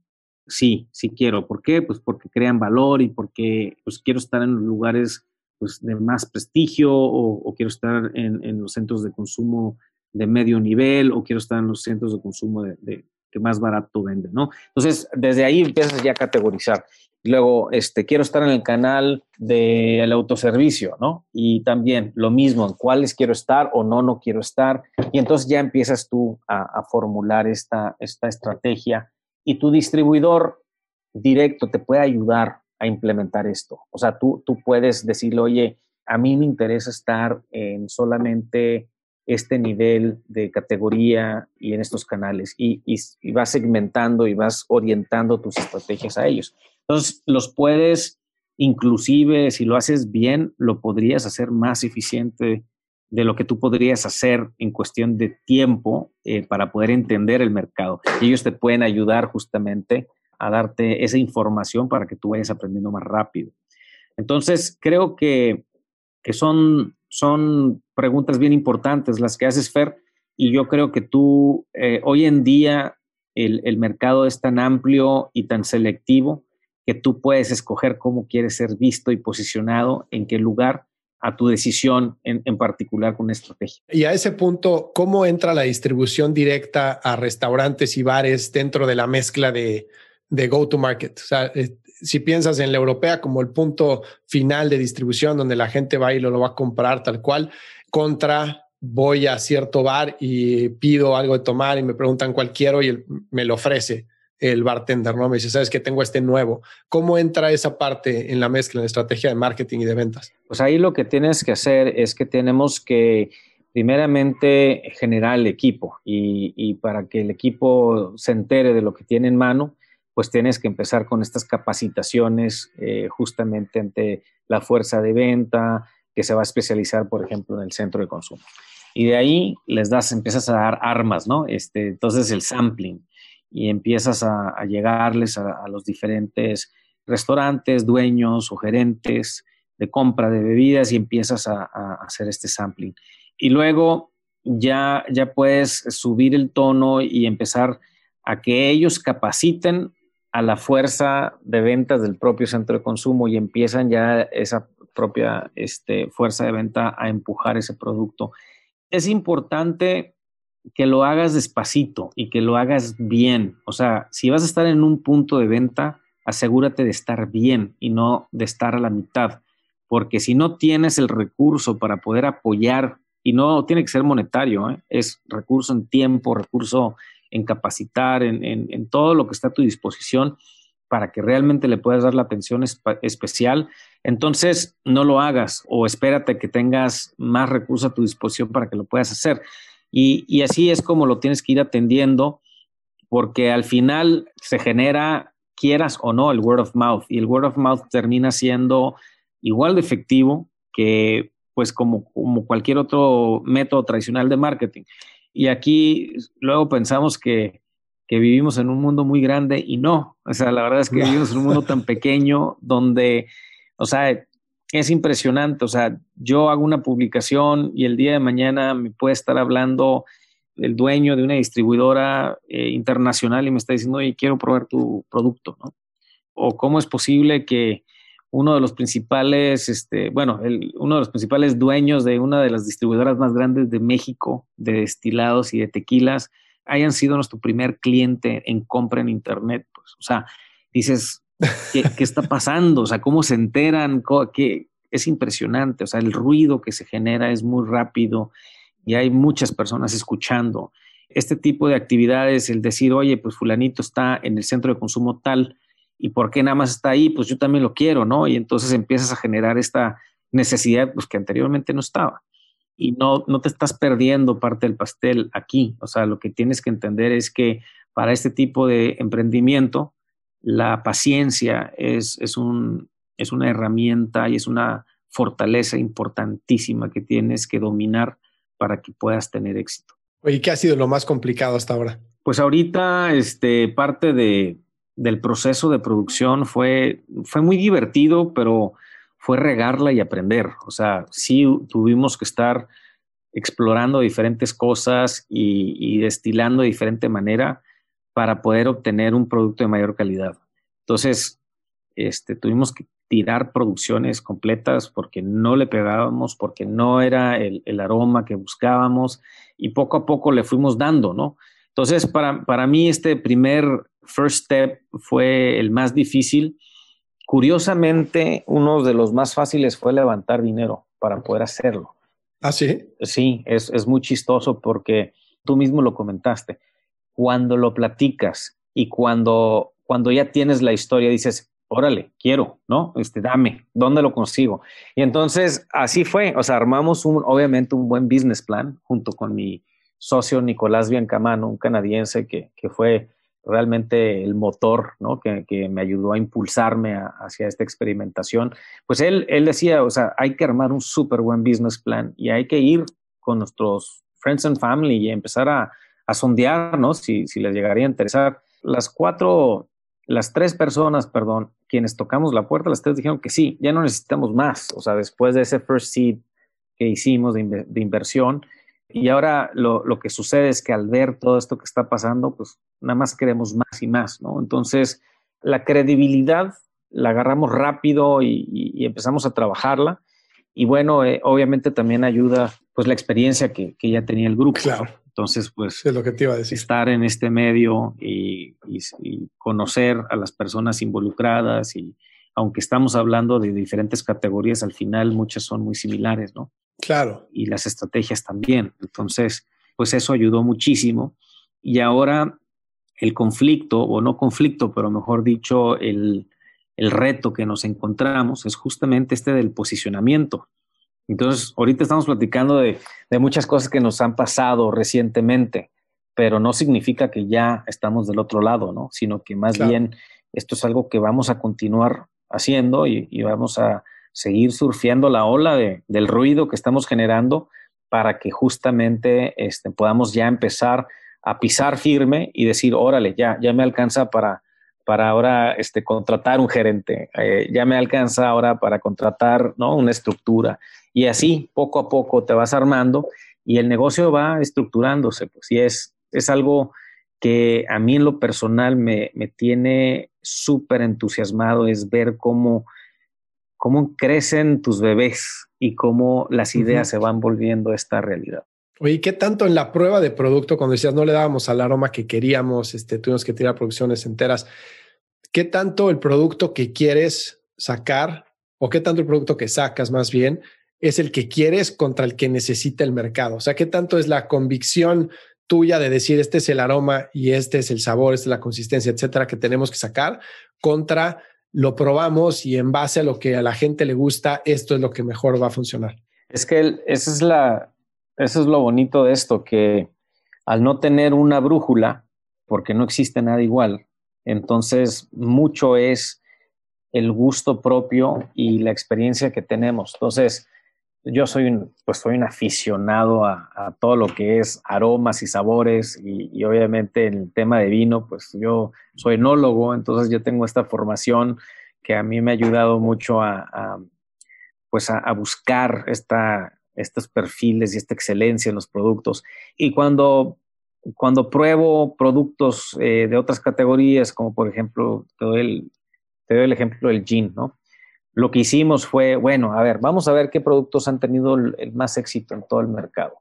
Sí, sí quiero. ¿Por qué? Pues porque crean valor y porque pues, quiero estar en lugares pues, de más prestigio o, o quiero estar en, en los centros de consumo de medio nivel o quiero estar en los centros de consumo de, de que más barato venden, ¿no? Entonces, desde ahí empiezas ya a categorizar. Luego, este, quiero estar en el canal del autoservicio, ¿no? Y también lo mismo, en cuáles quiero estar o no, no quiero estar. Y entonces ya empiezas tú a, a formular esta, esta estrategia y tu distribuidor directo te puede ayudar a implementar esto. O sea, tú, tú puedes decirle, oye, a mí me interesa estar en solamente este nivel de categoría y en estos canales y, y, y vas segmentando y vas orientando tus estrategias a ellos. Entonces, los puedes, inclusive, si lo haces bien, lo podrías hacer más eficiente de lo que tú podrías hacer en cuestión de tiempo eh, para poder entender el mercado. Y ellos te pueden ayudar justamente a darte esa información para que tú vayas aprendiendo más rápido. Entonces, creo que, que son, son preguntas bien importantes las que haces, Fer, y yo creo que tú, eh, hoy en día, el, el mercado es tan amplio y tan selectivo que tú puedes escoger cómo quieres ser visto y posicionado, en qué lugar, a tu decisión en, en particular con una estrategia. Y a ese punto, ¿cómo entra la distribución directa a restaurantes y bares dentro de la mezcla de, de go-to-market? O sea, eh, si piensas en la europea como el punto final de distribución donde la gente va y lo, lo va a comprar tal cual, contra voy a cierto bar y pido algo de tomar y me preguntan cuál quiero y el, me lo ofrece el bartender, ¿no? Me dice, ¿sabes qué? Tengo este nuevo. ¿Cómo entra esa parte en la mezcla, en la estrategia de marketing y de ventas? Pues ahí lo que tienes que hacer es que tenemos que primeramente generar el equipo y, y para que el equipo se entere de lo que tiene en mano, pues tienes que empezar con estas capacitaciones eh, justamente ante la fuerza de venta que se va a especializar, por ejemplo, en el centro de consumo. Y de ahí les das, empiezas a dar armas, ¿no? Este, entonces el sampling y empiezas a, a llegarles a, a los diferentes restaurantes, dueños o gerentes de compra de bebidas y empiezas a, a hacer este sampling. Y luego ya, ya puedes subir el tono y empezar a que ellos capaciten a la fuerza de ventas del propio centro de consumo y empiezan ya esa propia este, fuerza de venta a empujar ese producto. Es importante que lo hagas despacito y que lo hagas bien. O sea, si vas a estar en un punto de venta, asegúrate de estar bien y no de estar a la mitad, porque si no tienes el recurso para poder apoyar, y no tiene que ser monetario, ¿eh? Es recurso en tiempo, recurso en capacitar, en, en, en todo lo que está a tu disposición para que realmente le puedas dar la atención espe- especial, entonces no lo hagas o espérate que tengas más recursos a tu disposición para que lo puedas hacer. Y, y así es como lo tienes que ir atendiendo, porque al final se genera, quieras o no, el word of mouth, y el word of mouth termina siendo igual de efectivo que pues como, como cualquier otro método tradicional de marketing. Y aquí luego pensamos que, que vivimos en un mundo muy grande y no, o sea, la verdad es que no. Vivimos en un mundo tan pequeño donde, o sea, es impresionante, o sea, yo hago una publicación y el día de mañana me puede estar hablando el dueño de una distribuidora eh, internacional y me está diciendo, oye, quiero probar tu producto, ¿no? O cómo es posible que uno de los principales, este, bueno, el, uno de los principales dueños de una de las distribuidoras más grandes de México, de destilados y de tequilas, hayan sido nuestro primer cliente en compra en internet. Pues, o sea, dices, ¿qué, qué está pasando? O sea, ¿cómo se enteran? ¿Qué? Es impresionante. O sea, el ruido que se genera es muy rápido y hay muchas personas escuchando. Este tipo de actividades, el decir, oye, pues fulanito está en el centro de consumo tal, ¿y por qué nada más está ahí? Pues yo también lo quiero, ¿no? Y entonces empiezas a generar esta necesidad pues, que anteriormente no estaba. Y no, no te estás perdiendo parte del pastel aquí. O sea, lo que tienes que entender es que para este tipo de emprendimiento, la paciencia es, es, un, es una herramienta y es una fortaleza importantísima que tienes que dominar para que puedas tener éxito. Oye, ¿qué ha sido lo más complicado hasta ahora? Pues ahorita este, parte de, del proceso de producción fue, fue muy divertido, pero fue regarla y aprender. O sea, sí tuvimos que estar explorando diferentes cosas y, y destilando de diferente manera para poder obtener un producto de mayor calidad. Entonces, este, tuvimos que tirar producciones completas porque no le pegábamos, porque no era el, el aroma que buscábamos, y poco a poco le fuimos dando, ¿no? Entonces, para, para mí este primer first step fue el más difícil. Curiosamente, uno de los más fáciles fue levantar dinero para poder hacerlo. ¿Ah, sí? Sí, es, es muy chistoso porque tú mismo lo comentaste. Cuando lo platicas y cuando, cuando ya tienes la historia, dices, órale, quiero, ¿no? Este, dame, ¿dónde lo consigo? Y entonces así fue, o sea, armamos un, obviamente un buen business plan junto con mi socio Nicolás Biancamano, un canadiense que, que fue realmente el motor, ¿no? Que, que me ayudó a impulsarme a, hacia esta experimentación. Pues él, él decía, o sea, hay que armar un súper buen business plan y hay que ir con nuestros friends and family y empezar a, a sondear, ¿no? Si, si les llegaría a interesar. Las cuatro, las tres personas, perdón, quienes tocamos la puerta, las tres dijeron que sí, ya no necesitamos más. O sea, después de ese first seed que hicimos de, in- de inversión, y ahora lo, lo que sucede es que al ver todo esto que está pasando, pues nada más queremos más y más, ¿no? Entonces, la credibilidad la agarramos rápido y, y, y empezamos a trabajarla. Y bueno, eh, obviamente también ayuda pues la experiencia que, que ya tenía el grupo. Claro. ¿No? Entonces, pues Es lo que te iba a decir. estar en este medio y, y, y conocer a las personas involucradas, y aunque estamos hablando de diferentes categorías, al final muchas son muy similares, ¿no? Claro. Y las estrategias también. Entonces, pues eso ayudó muchísimo. Y ahora el conflicto, o no conflicto, pero mejor dicho, el, el reto que nos encontramos es justamente este del posicionamiento. Entonces, ahorita estamos platicando de, de muchas cosas que nos han pasado recientemente, pero no significa que ya estamos del otro lado, ¿no? Sino que más Claro. bien esto es algo que vamos a continuar haciendo y, y vamos a seguir surfeando la ola de, del ruido que estamos generando para que justamente este, podamos ya empezar a pisar firme y decir, órale, ya, ya me alcanza para, para ahora este, contratar un gerente, eh, ya me alcanza ahora para contratar, ¿no? Una estructura. Y así, poco a poco, te vas armando y el negocio va estructurándose. Pues, y es, es algo que a mí en lo personal me, me tiene súper entusiasmado, es ver cómo, cómo crecen tus bebés y cómo las ideas Uh-huh. se van volviendo esta realidad. Oye, ¿qué tanto en la prueba de producto, cuando decías no le dábamos al aroma que queríamos, este, tuvimos que tirar producciones enteras, qué tanto el producto que quieres sacar, o qué tanto el producto que sacas más bien, es el que quieres contra el que necesita el mercado? O sea, ¿qué tanto es la convicción tuya de decir este es el aroma y este es el sabor, esta es la consistencia, etcétera, que tenemos que sacar, contra lo probamos y en base a lo que a la gente le gusta, esto es lo que mejor va a funcionar? Es que el, esa es la, eso es lo bonito de esto, que al no tener una brújula, porque no existe nada igual, entonces mucho es el gusto propio y la experiencia que tenemos. Entonces, yo soy un, pues soy un aficionado a, a todo lo que es aromas y sabores, y, y obviamente en el tema de vino, pues yo soy enólogo, entonces yo tengo esta formación que a mí me ha ayudado mucho a, a pues a, a buscar esta, estos perfiles y esta excelencia en los productos. Y cuando, cuando pruebo productos eh, de otras categorías, como por ejemplo, te doy el, te doy el ejemplo del gin, ¿no? Lo que hicimos fue, bueno, a ver, vamos a ver qué productos han tenido el, el más éxito en todo el mercado,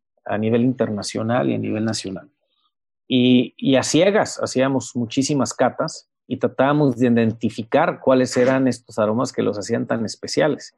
a nivel internacional y a nivel nacional. Y, y a ciegas hacíamos muchísimas catas y tratábamos de identificar cuáles eran estos aromas que los hacían tan especiales.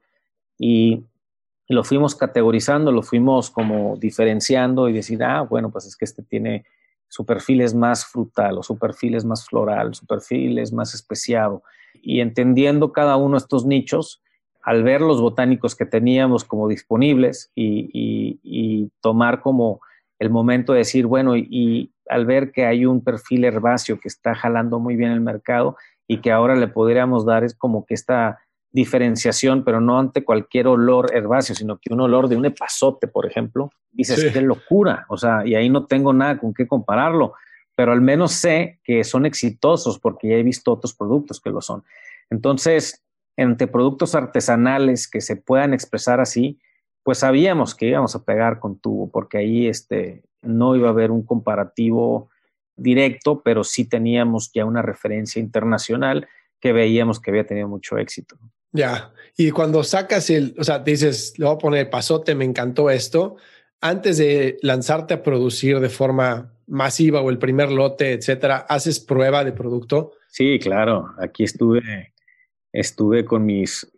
Y lo fuimos categorizando, lo fuimos como diferenciando y decir, ah, bueno, pues es que este tiene, su perfil es más frutal, o su perfil es más floral, su perfil es más especiado. Y entendiendo cada uno de estos nichos, al ver los botánicos que teníamos como disponibles y, y, y tomar como el momento de decir, bueno, y, y al ver que hay un perfil herbáceo que está jalando muy bien el mercado y que ahora le podríamos dar es como que esta diferenciación, pero no ante cualquier olor herbáceo, sino que un olor de un epazote, por ejemplo, dices, sí, qué locura, o sea, y ahí no tengo nada con qué compararlo, pero al menos sé que son exitosos porque ya he visto otros productos que lo son. Entonces, entre productos artesanales que se puedan expresar así, pues sabíamos que íbamos a pegar con tubo, porque ahí este, no iba a haber un comparativo directo, pero sí teníamos ya una referencia internacional que veíamos que había tenido mucho éxito. Ya, y cuando sacas el, o sea, dices, le voy a poner pasote, me encantó esto, antes de lanzarte a producir de forma masiva o el primer lote, etcétera, ¿haces prueba de producto? Sí, claro, aquí estuve, estuve con mis,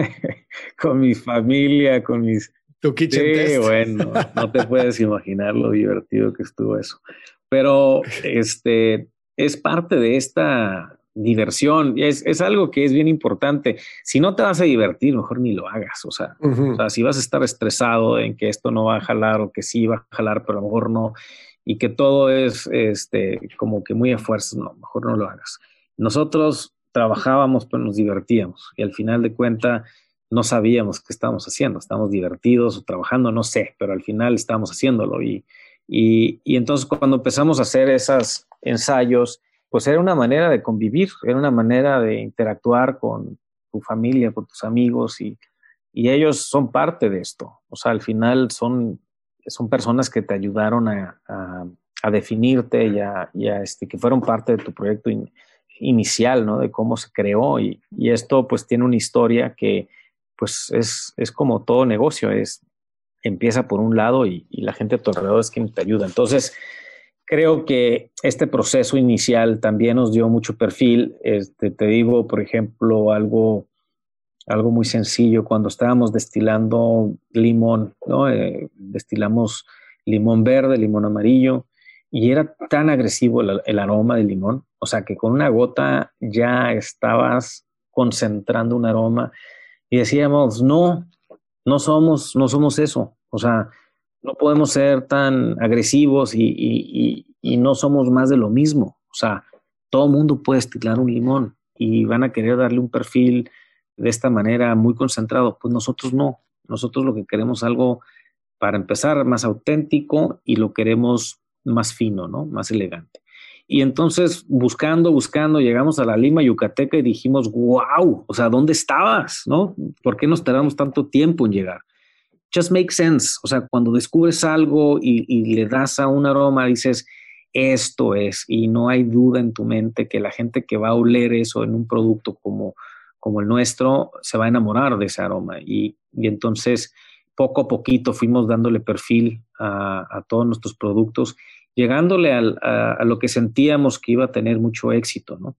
con mi familia, con mis... Tu kitchen Sí, test. bueno, no te puedes imaginar lo divertido que estuvo eso. Pero este es parte de esta diversión. Es, es algo que es bien importante. Si no te vas a divertir, mejor ni lo hagas. O sea, Uh-huh. o sea, si vas a estar estresado en que esto no va a jalar o que sí va a jalar, pero a lo mejor no, y que todo es este, como que muy a fuerza, no, mejor no lo hagas. Nosotros trabajábamos, pero nos divertíamos. Y al final de cuentas, no sabíamos qué estábamos haciendo, estábamos divertidos o trabajando, no sé, pero al final estábamos haciéndolo. Y, y, y entonces cuando empezamos a hacer esos ensayos, pues era una manera de convivir, era una manera de interactuar con tu familia, con tus amigos, y, y ellos son parte de esto. O sea, al final son, son personas que te ayudaron a, a, a definirte y, a, y a este, que fueron parte de tu proyecto in, inicial, ¿no? De cómo se creó. Y, y esto pues tiene una historia que pues es, es como todo negocio, es, empieza por un lado y, y la gente a tu alrededor es quien te ayuda. Entonces, creo que este proceso inicial también nos dio mucho perfil. Este, te digo, por ejemplo, algo, algo muy sencillo, cuando estábamos destilando limón, ¿no? Eh, destilamos limón verde, limón amarillo, y era tan agresivo el, el aroma del limón, o sea que con una gota ya estabas concentrando un aroma. Y decíamos, no, no somos, no somos eso. O sea, no podemos ser tan agresivos y, y, y, y no somos más de lo mismo. O sea, todo mundo puede estilar un limón y van a querer darle un perfil de esta manera muy concentrado. Pues nosotros no. Nosotros lo que queremos es algo, para empezar, más auténtico, y lo queremos más fino, ¿no? Más elegante. Y entonces, buscando, buscando, llegamos a la Lima Yucateca y dijimos, wow, o sea, ¿dónde estabas? ¿No? ¿Por qué nos tardamos tanto tiempo en llegar? Just makes sense. O sea, cuando descubres algo y, y le das a un aroma, dices, esto es, y no hay duda en tu mente que la gente que va a oler eso en un producto como, como el nuestro se va a enamorar de ese aroma. Y, y entonces, poco a poquito fuimos dándole perfil a, a todos nuestros productos, llegándole al, a, a lo que sentíamos que iba a tener mucho éxito, ¿no?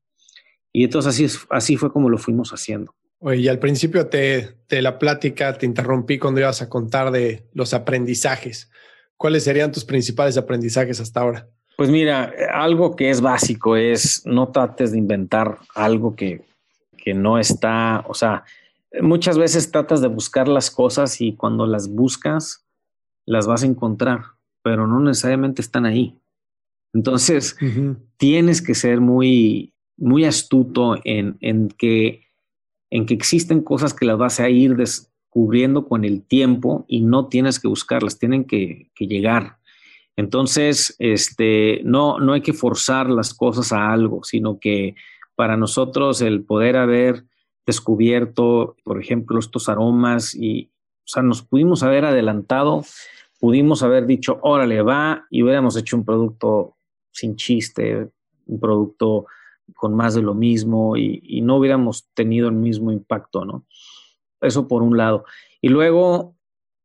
Y entonces así, es, así fue como lo fuimos haciendo. Oye, y al principio te, de la plática te interrumpí cuando ibas a contar de los aprendizajes. ¿Cuáles serían tus principales aprendizajes hasta ahora? Pues mira, algo que es básico es no trates de inventar algo que, que no está, o sea, muchas veces tratas de buscar las cosas y cuando las buscas las vas a encontrar, pero no necesariamente están ahí. Entonces, uh-huh. tienes que ser muy, muy astuto en, en, que, en que existen cosas que las vas a ir descubriendo con el tiempo y no tienes que buscarlas, tienen que, que llegar. Entonces, este, no, no hay que forzar las cosas a algo, sino que para nosotros el poder haber descubierto, por ejemplo, estos aromas y, o sea, nos pudimos haber adelantado, pudimos haber dicho, órale, va, y hubiéramos hecho un producto sin chiste, un producto con más de lo mismo y, y no hubiéramos tenido el mismo impacto, ¿no? Eso por un lado. Y luego,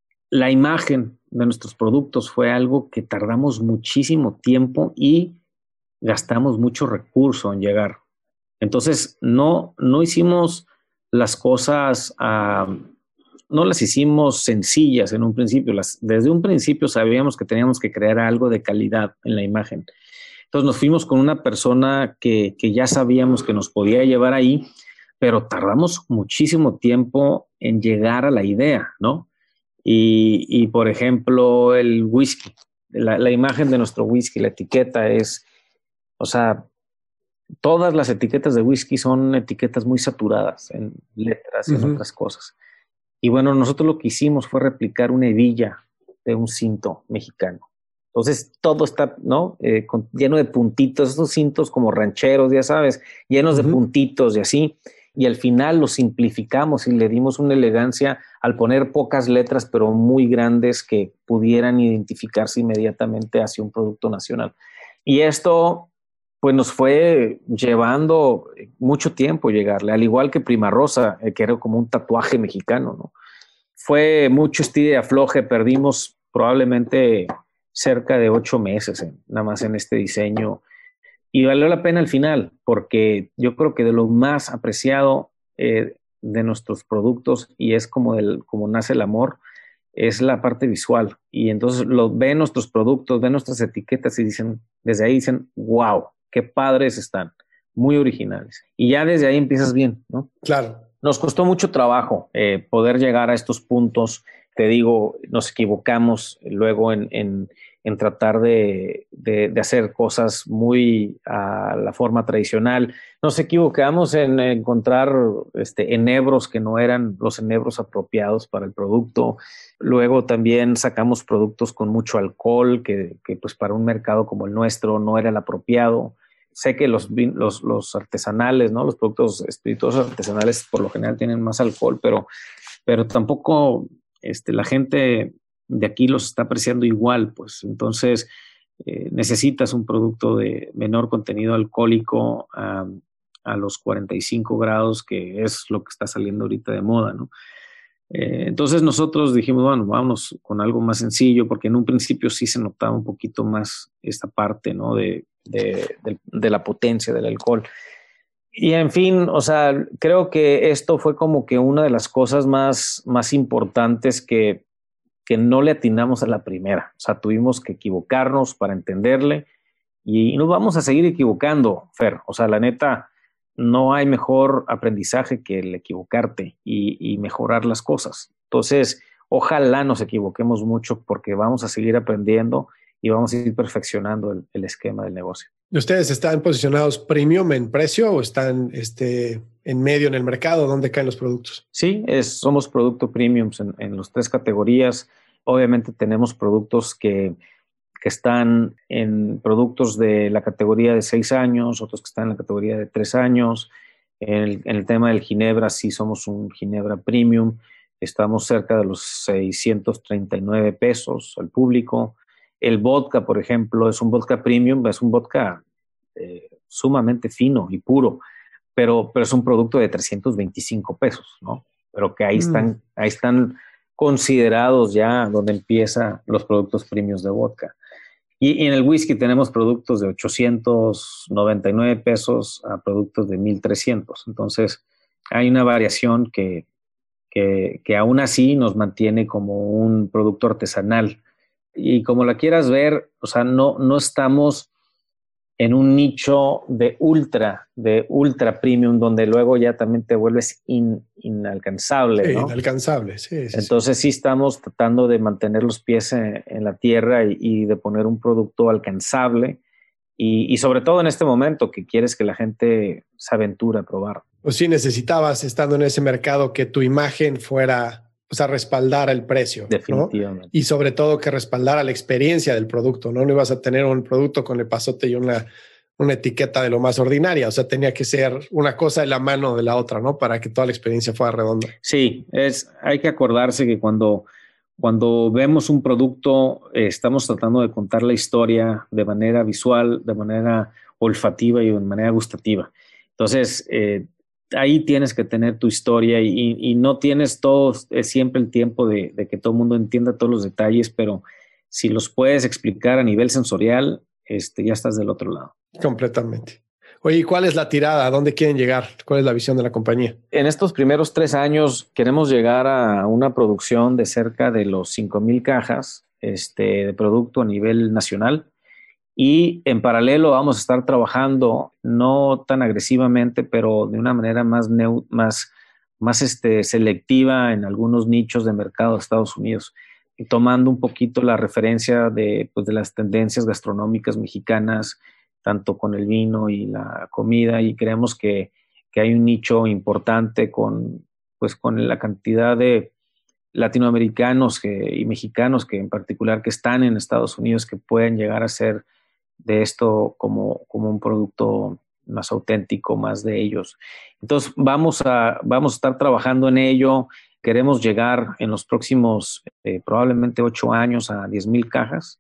la imagen de nuestros productos fue algo que tardamos muchísimo tiempo y gastamos mucho recurso en llegar. Entonces, no, no hicimos las cosas, uh, no las hicimos sencillas en un principio. Las, desde un principio sabíamos que teníamos que crear algo de calidad en la imagen. Entonces nos fuimos con una persona que, que ya sabíamos que nos podía llevar ahí, pero tardamos muchísimo tiempo en llegar a la idea, ¿no? Y, y por ejemplo, el whisky, la, la imagen de nuestro whisky, la etiqueta es, o sea, todas las etiquetas de whisky son etiquetas muy saturadas en letras y uh-huh. en otras cosas. Y bueno, nosotros lo que hicimos fue replicar una hebilla de un cinto mexicano. Entonces todo está, ¿no? Eh, con, lleno de puntitos, estos cintos como rancheros, ya sabes, llenos uh-huh. de puntitos y así. Y al final lo simplificamos y le dimos una elegancia al poner pocas letras, pero muy grandes que pudieran identificarse inmediatamente hacia un producto nacional. Y esto pues nos fue llevando mucho tiempo llegarle, al igual que Prima Rosa, eh, que era como un tatuaje mexicano, ¿no? Fue mucho estira y afloje, perdimos probablemente cerca de ocho meses en, nada más en este diseño, y valió la pena al final, porque yo creo que de lo más apreciado eh, de nuestros productos, y es como, el, como nace el amor, es la parte visual. Y entonces lo ven nuestros productos, ven nuestras etiquetas y dicen, desde ahí dicen, wow, qué padres están, muy originales. Y ya desde ahí empiezas bien, ¿no? Claro. Nos costó mucho trabajo eh, poder llegar a estos puntos. Te digo, nos equivocamos luego en, en, en tratar de, de, de hacer cosas muy a la forma tradicional. Nos equivocamos en encontrar este, enebros que no eran los enebros apropiados para el producto. Luego también sacamos productos con mucho alcohol que, que pues para un mercado como el nuestro no era el apropiado. Sé que los, los, los artesanales, ¿no? Los productos espirituosos artesanales por lo general tienen más alcohol, pero, pero tampoco este, la gente de aquí los está apreciando igual, pues entonces eh, necesitas un producto de menor contenido alcohólico a, a los cuarenta y cinco grados, que es lo que está saliendo ahorita de moda, ¿no? Eh, entonces nosotros dijimos, bueno, vamos con algo más sencillo, porque en un principio sí se notaba un poquito más esta parte, ¿no? De, de, de, de la potencia del alcohol. Y en fin, o sea, creo que esto fue como que una de las cosas más, más importantes que, que no le atinamos a la primera. O sea, tuvimos que equivocarnos para entenderle y, y nos vamos a seguir equivocando, Fer. O sea, la neta, no hay mejor aprendizaje que el equivocarte y, y mejorar las cosas. Entonces, ojalá nos equivoquemos mucho porque vamos a seguir aprendiendo y vamos a ir perfeccionando el, el esquema del negocio. ¿Ustedes están posicionados premium en precio o están este, en medio en el mercado? ¿Dónde caen los productos? Sí, es, somos producto premiums en, en las tres categorías. Obviamente tenemos productos que, que están en productos de la categoría de seis años, otros que están en la categoría de tres años. En el, en el tema del Ginebra, sí somos un Ginebra premium. Estamos cerca de los seiscientos treinta y nueve pesos al público. El vodka, por ejemplo, es un vodka premium, es un vodka eh, sumamente fino y puro, pero, pero es un producto de trescientos veinticinco pesos, ¿no? Pero que ahí, mm. están, ahí están considerados ya donde empiezan los productos premiums de vodka. Y, y en el whisky tenemos productos de ochocientos noventa y nueve pesos a productos de mil trescientos. Entonces, hay una variación que, que, que aún así nos mantiene como un producto artesanal. Y como la quieras ver, o sea, no, no estamos en un nicho de ultra, de ultra premium, donde luego ya también te vuelves in, inalcanzable, sí, ¿no? Inalcanzable, sí, sí. Entonces sí. sí estamos tratando de mantener los pies en, en la tierra y, y de poner un producto alcanzable y, y sobre todo en este momento que quieres que la gente se aventure a probar. Pues sí necesitabas, estando en ese mercado, que tu imagen fuera... O sea, respaldar el precio. Definitivamente. ¿no? Y sobre todo que respaldara la experiencia del producto, ¿no? No ibas a tener un producto con el pasote y una, una etiqueta de lo más ordinaria. O sea, tenía que ser una cosa de la mano de la otra, ¿no? Para que toda la experiencia fuera redonda. Sí, es, hay que acordarse que cuando, cuando vemos un producto, eh, estamos tratando de contar la historia de manera visual, de manera olfativa y de manera gustativa. Entonces, eh, ahí tienes que tener tu historia y, y no tienes todo, eh, siempre el tiempo de, de que todo el mundo entienda todos los detalles, pero si los puedes explicar a nivel sensorial, este, ya estás del otro lado. Completamente. Oye, ¿y cuál es la tirada? ¿A dónde quieren llegar? ¿Cuál es la visión de la compañía? En estos primeros tres años queremos llegar a una producción de cerca de los cinco mil cajas este, de producto a nivel nacional. Y en paralelo vamos a estar trabajando, no tan agresivamente, pero de una manera más, neu- más, más este, selectiva en algunos nichos de mercado de Estados Unidos, y tomando un poquito la referencia de, pues, de las tendencias gastronómicas mexicanas, tanto con el vino y la comida, y creemos que, que hay un nicho importante con, pues, con la cantidad de latinoamericanos que, y mexicanos que en particular que están en Estados Unidos, que pueden llegar a ser de esto como, como un producto más auténtico, más de ellos. Entonces vamos a, vamos a estar trabajando en ello. Queremos llegar en los próximos eh, probablemente ocho años a diez mil cajas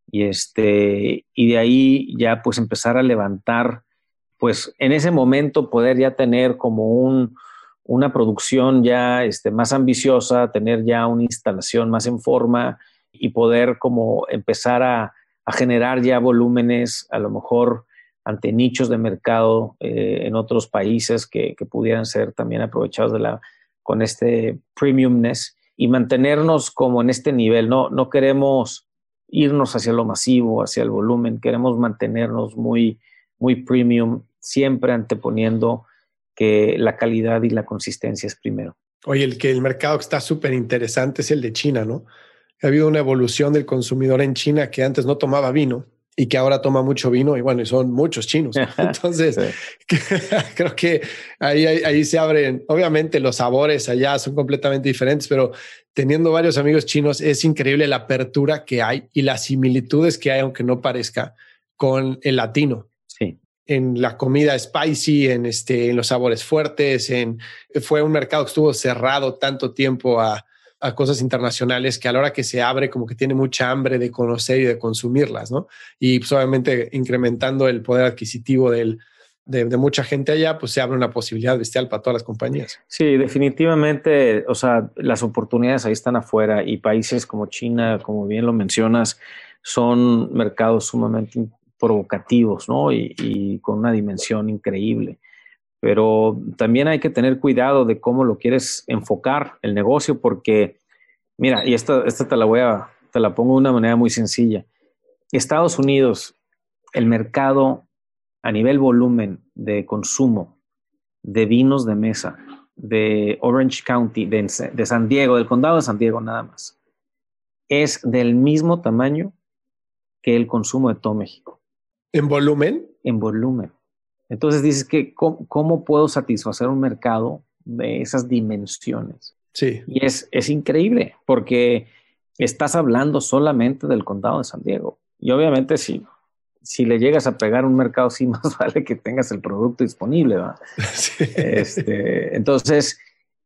Y, este, y de ahí ya pues empezar a levantar, pues en ese momento poder ya tener como un, una producción ya este, más ambiciosa, tener ya una instalación más en forma y poder como empezar a, a generar ya volúmenes, a lo mejor ante nichos de mercado eh, en otros países que, que pudieran ser también aprovechados de la, con este premiumness y mantenernos como en este nivel. No, no queremos irnos hacia lo masivo, hacia el volumen, queremos mantenernos muy, muy premium, siempre anteponiendo que la calidad y la consistencia es primero. Oye, el que el mercado que está súper interesante es el de China, ¿no? Ha habido una evolución del consumidor en China que antes no tomaba vino y que ahora toma mucho vino y bueno, y son muchos chinos. Entonces, sí. Creo que ahí, ahí, ahí se abren, obviamente los sabores allá son completamente diferentes, pero teniendo varios amigos chinos es increíble la apertura que hay y las similitudes que hay, aunque no parezca, con el latino. Sí. En la comida spicy, en, este, en los sabores fuertes, en, fue un mercado que estuvo cerrado tanto tiempo a, a cosas internacionales que a la hora que se abre como que tiene mucha hambre de conocer y de consumirlas, ¿no? Y pues obviamente incrementando el poder adquisitivo del, de, de mucha gente allá, pues se abre una posibilidad bestial para todas las compañías. Sí, definitivamente, o sea, las oportunidades ahí están afuera y países como China, como bien lo mencionas, son mercados sumamente provocativos, ¿no? Y, y con una dimensión increíble. Pero también hay que tener cuidado de cómo lo quieres enfocar el negocio, porque, mira, y esta, esta te la voy a, te la pongo de una manera muy sencilla. Estados Unidos, el mercado a nivel volumen de consumo de vinos de mesa de Orange County, de, de San Diego, del condado de San Diego nada más, es del mismo tamaño que el consumo de todo México. ¿En volumen? En volumen. Entonces dices que ¿cómo, cómo puedo satisfacer un mercado de esas dimensiones? Sí. Y es, es increíble porque estás hablando solamente del condado de San Diego. Y obviamente si, si le llegas a pegar un mercado, sí más vale que tengas el producto disponible, ¿verdad? Sí. Este, entonces,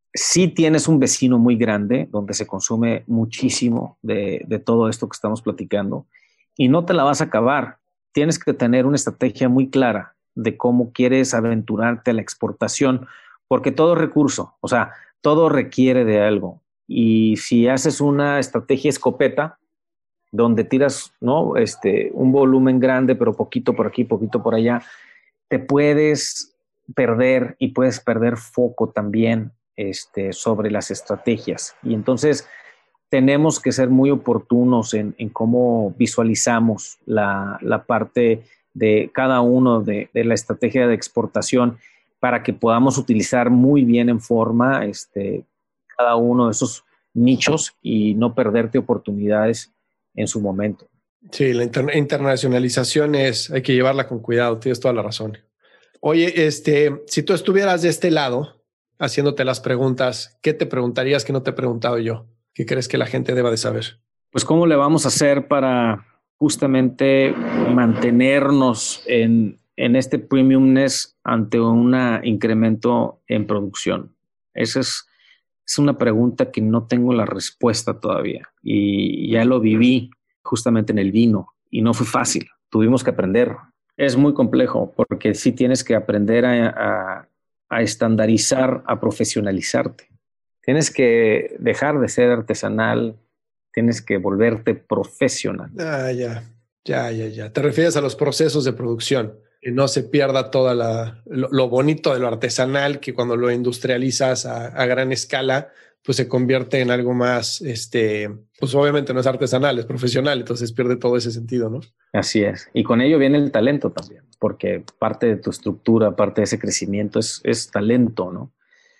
sí tienes un vecino muy grande donde se consume muchísimo de, de todo esto que estamos platicando y no te la vas a acabar. Tienes que tener una estrategia muy clara de cómo quieres aventurarte a la exportación, porque todo recurso, o sea, todo requiere de algo. Y si haces una estrategia escopeta, donde tiras, ¿no? este, un volumen grande, pero poquito por aquí, poquito por allá, te puedes perder y puedes perder foco también este, sobre las estrategias. Y entonces tenemos que ser muy oportunos en, en cómo visualizamos la, la parte de cada uno de, de la estrategia de exportación para que podamos utilizar muy bien en forma este, cada uno de esos nichos y no perderte oportunidades en su momento. Sí, la inter- internacionalización es, hay que llevarla con cuidado, tienes toda la razón. Oye, este, si tú estuvieras de este lado haciéndote las preguntas, ¿qué te preguntarías que no te he preguntado yo? ¿Qué crees que la gente deba de saber? Pues cómo le vamos a hacer para justamente mantenernos en, en este premiumness ante un incremento en producción. Esa es, es una pregunta que no tengo la respuesta todavía y ya lo viví justamente en el vino y no fue fácil. Tuvimos que aprender. Es muy complejo porque sí tienes que aprender a, a, a estandarizar, a profesionalizarte. Tienes que dejar de ser artesanal, tienes que volverte profesional. Ah, ya, ya, ya, ya. Te refieres a los procesos de producción, que no se pierda toda la, lo, lo bonito de lo artesanal, que cuando lo industrializas a, a gran escala, pues se convierte en algo más, este, pues obviamente no es artesanal, es profesional, entonces pierde todo ese sentido, ¿no? Así es. Y con ello viene el talento también, porque parte de tu estructura, parte de ese crecimiento es, es talento, ¿no?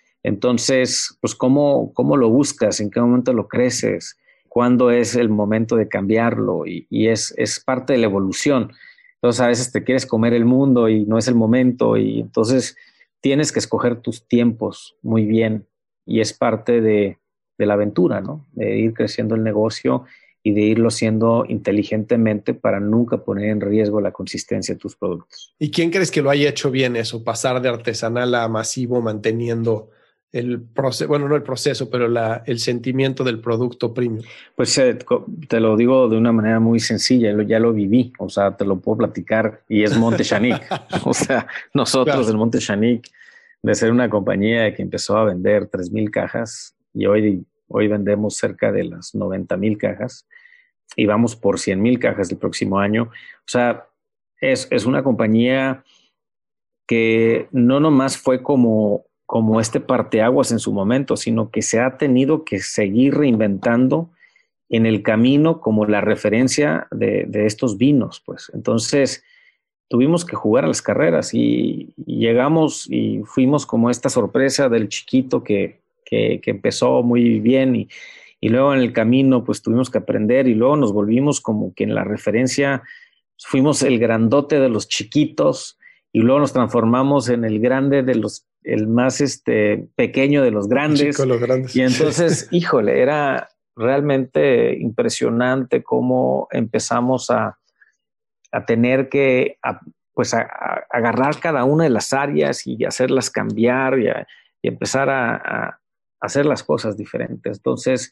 Entonces, pues, ¿cómo, cómo lo buscas? ¿En qué momento lo creces? ¿Cuándo es el momento de cambiarlo? Y, y es, es parte de la evolución. Entonces, a veces te quieres comer el mundo y no es el momento. Y entonces tienes que escoger tus tiempos muy bien. Y es parte de, de la aventura, ¿no? De ir creciendo el negocio y de irlo haciendo inteligentemente para nunca poner en riesgo la consistencia de tus productos. ¿Y quién crees que lo haya hecho bien eso? Pasar de artesanal a masivo manteniendo el proceso, bueno, no el proceso, pero la, el sentimiento del producto premium? Pues eh, te lo digo de una manera muy sencilla, ya lo viví, o sea, te lo puedo platicar y es Monte Shanick. O sea, nosotros claro. en Monte Shanick, de ser una compañía que empezó a vender tres mil cajas y hoy, hoy vendemos cerca de las noventa mil cajas y vamos por cien mil cajas el próximo año. O sea, es, es una compañía que no nomás fue como... como este parteaguas en su momento, sino que se ha tenido que seguir reinventando en el camino como la referencia de, de estos vinos, pues. Entonces, tuvimos que jugar a las carreras y, y llegamos y fuimos como esta sorpresa del chiquito que, que, que empezó muy bien y, y luego en el camino, pues, tuvimos que aprender y luego nos volvimos como que en la referencia, fuimos el grandote de los chiquitos y luego nos transformamos en el grande de los el más este, pequeño de los grandes. Chico, los grandes. Y entonces, híjole, era realmente impresionante cómo empezamos a, a tener que a, pues a, a agarrar cada una de las áreas y hacerlas cambiar y, a, y empezar a, a hacer las cosas diferentes. Entonces,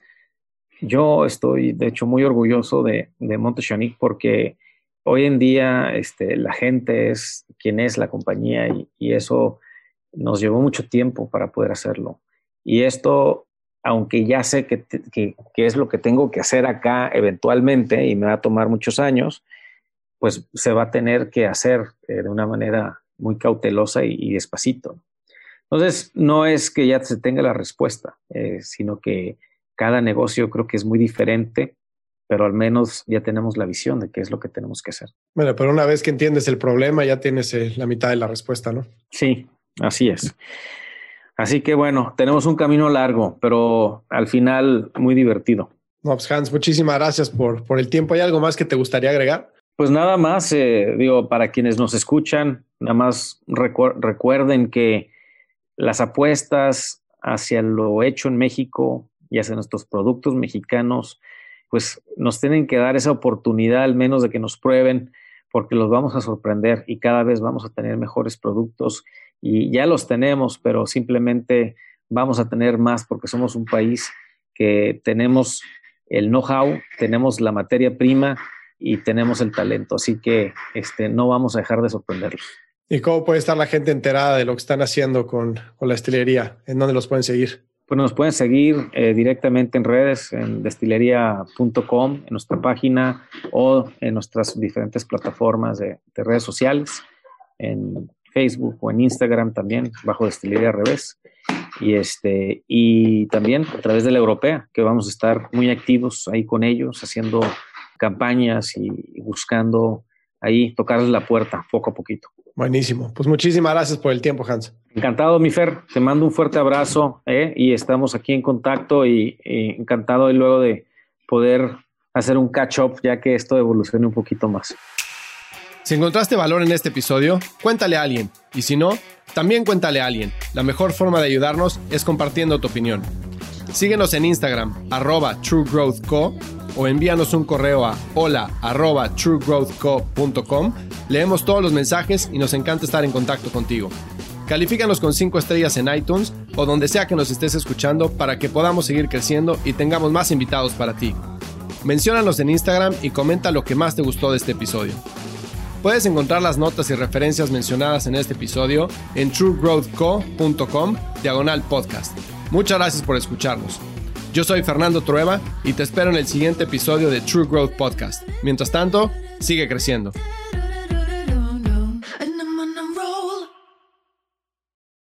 yo estoy, de hecho, muy orgulloso de, de Monte Shanick porque hoy en día este, la gente es quien es la compañía y, y eso nos llevó mucho tiempo para poder hacerlo. Y esto, aunque ya sé que, que, que es lo que tengo que hacer acá eventualmente y me va a tomar muchos años, pues se va a tener que hacer eh, de una manera muy cautelosa y, y despacito. Entonces, no es que ya se tenga la respuesta, eh, sino que cada negocio creo que es muy diferente, pero al menos ya tenemos la visión de qué es lo que tenemos que hacer. Bueno, pero una vez que entiendes el problema, ya tienes eh, la mitad de la respuesta, ¿no? Sí. Así es. Así que bueno, tenemos un camino largo, pero al final muy divertido. No, pues Hans, muchísimas gracias por, por el tiempo. ¿Hay algo más que te gustaría agregar? Pues nada más, eh, digo, para quienes nos escuchan, nada más recu- recuerden que las apuestas hacia lo hecho en México y hacia nuestros productos mexicanos, pues nos tienen que dar esa oportunidad al menos de que nos prueben, porque los vamos a sorprender y cada vez vamos a tener mejores productos. Y ya los tenemos, pero simplemente vamos a tener más porque somos un país que tenemos el know-how, tenemos la materia prima y tenemos el talento. Así que este, no vamos a dejar de sorprenderlos. ¿Y cómo puede estar la gente enterada de lo que están haciendo con, con la destilería? ¿En dónde los pueden seguir? Pues nos pueden seguir eh, directamente en redes, en destilería punto com, en nuestra página o en nuestras diferentes plataformas de, de redes sociales, en Facebook o en Instagram también, bajo Destilería Revés. Y, este, y también a través de la Europea, que vamos a estar muy activos ahí con ellos, haciendo campañas y buscando ahí tocarles la puerta poco a poquito. Buenísimo. Pues muchísimas gracias por el tiempo, Hans. Encantado, mi Fer. Te mando un fuerte abrazo ¿eh? y estamos aquí en contacto y, y encantado y luego de poder hacer un catch-up ya que esto evolucione un poquito más. Si encontraste valor en este episodio, cuéntale a alguien. Y si no, también cuéntale a alguien. La mejor forma de ayudarnos es compartiendo tu opinión. Síguenos en Instagram, arroba truegrowthco, o envíanos un correo a hola arroba truegrowthco punto com. Leemos todos los mensajes y nos encanta estar en contacto contigo. Califícanos con cinco estrellas en iTunes o donde sea que nos estés escuchando para que podamos seguir creciendo y tengamos más invitados para ti. Menciónanos en Instagram y comenta lo que más te gustó de este episodio. Puedes encontrar las notas y referencias mencionadas en este episodio en truegrowthco punto com diagonal podcast. Muchas gracias por escucharnos. Yo soy Fernando Trueba y te espero en el siguiente episodio de True Growth Podcast. Mientras tanto, sigue creciendo.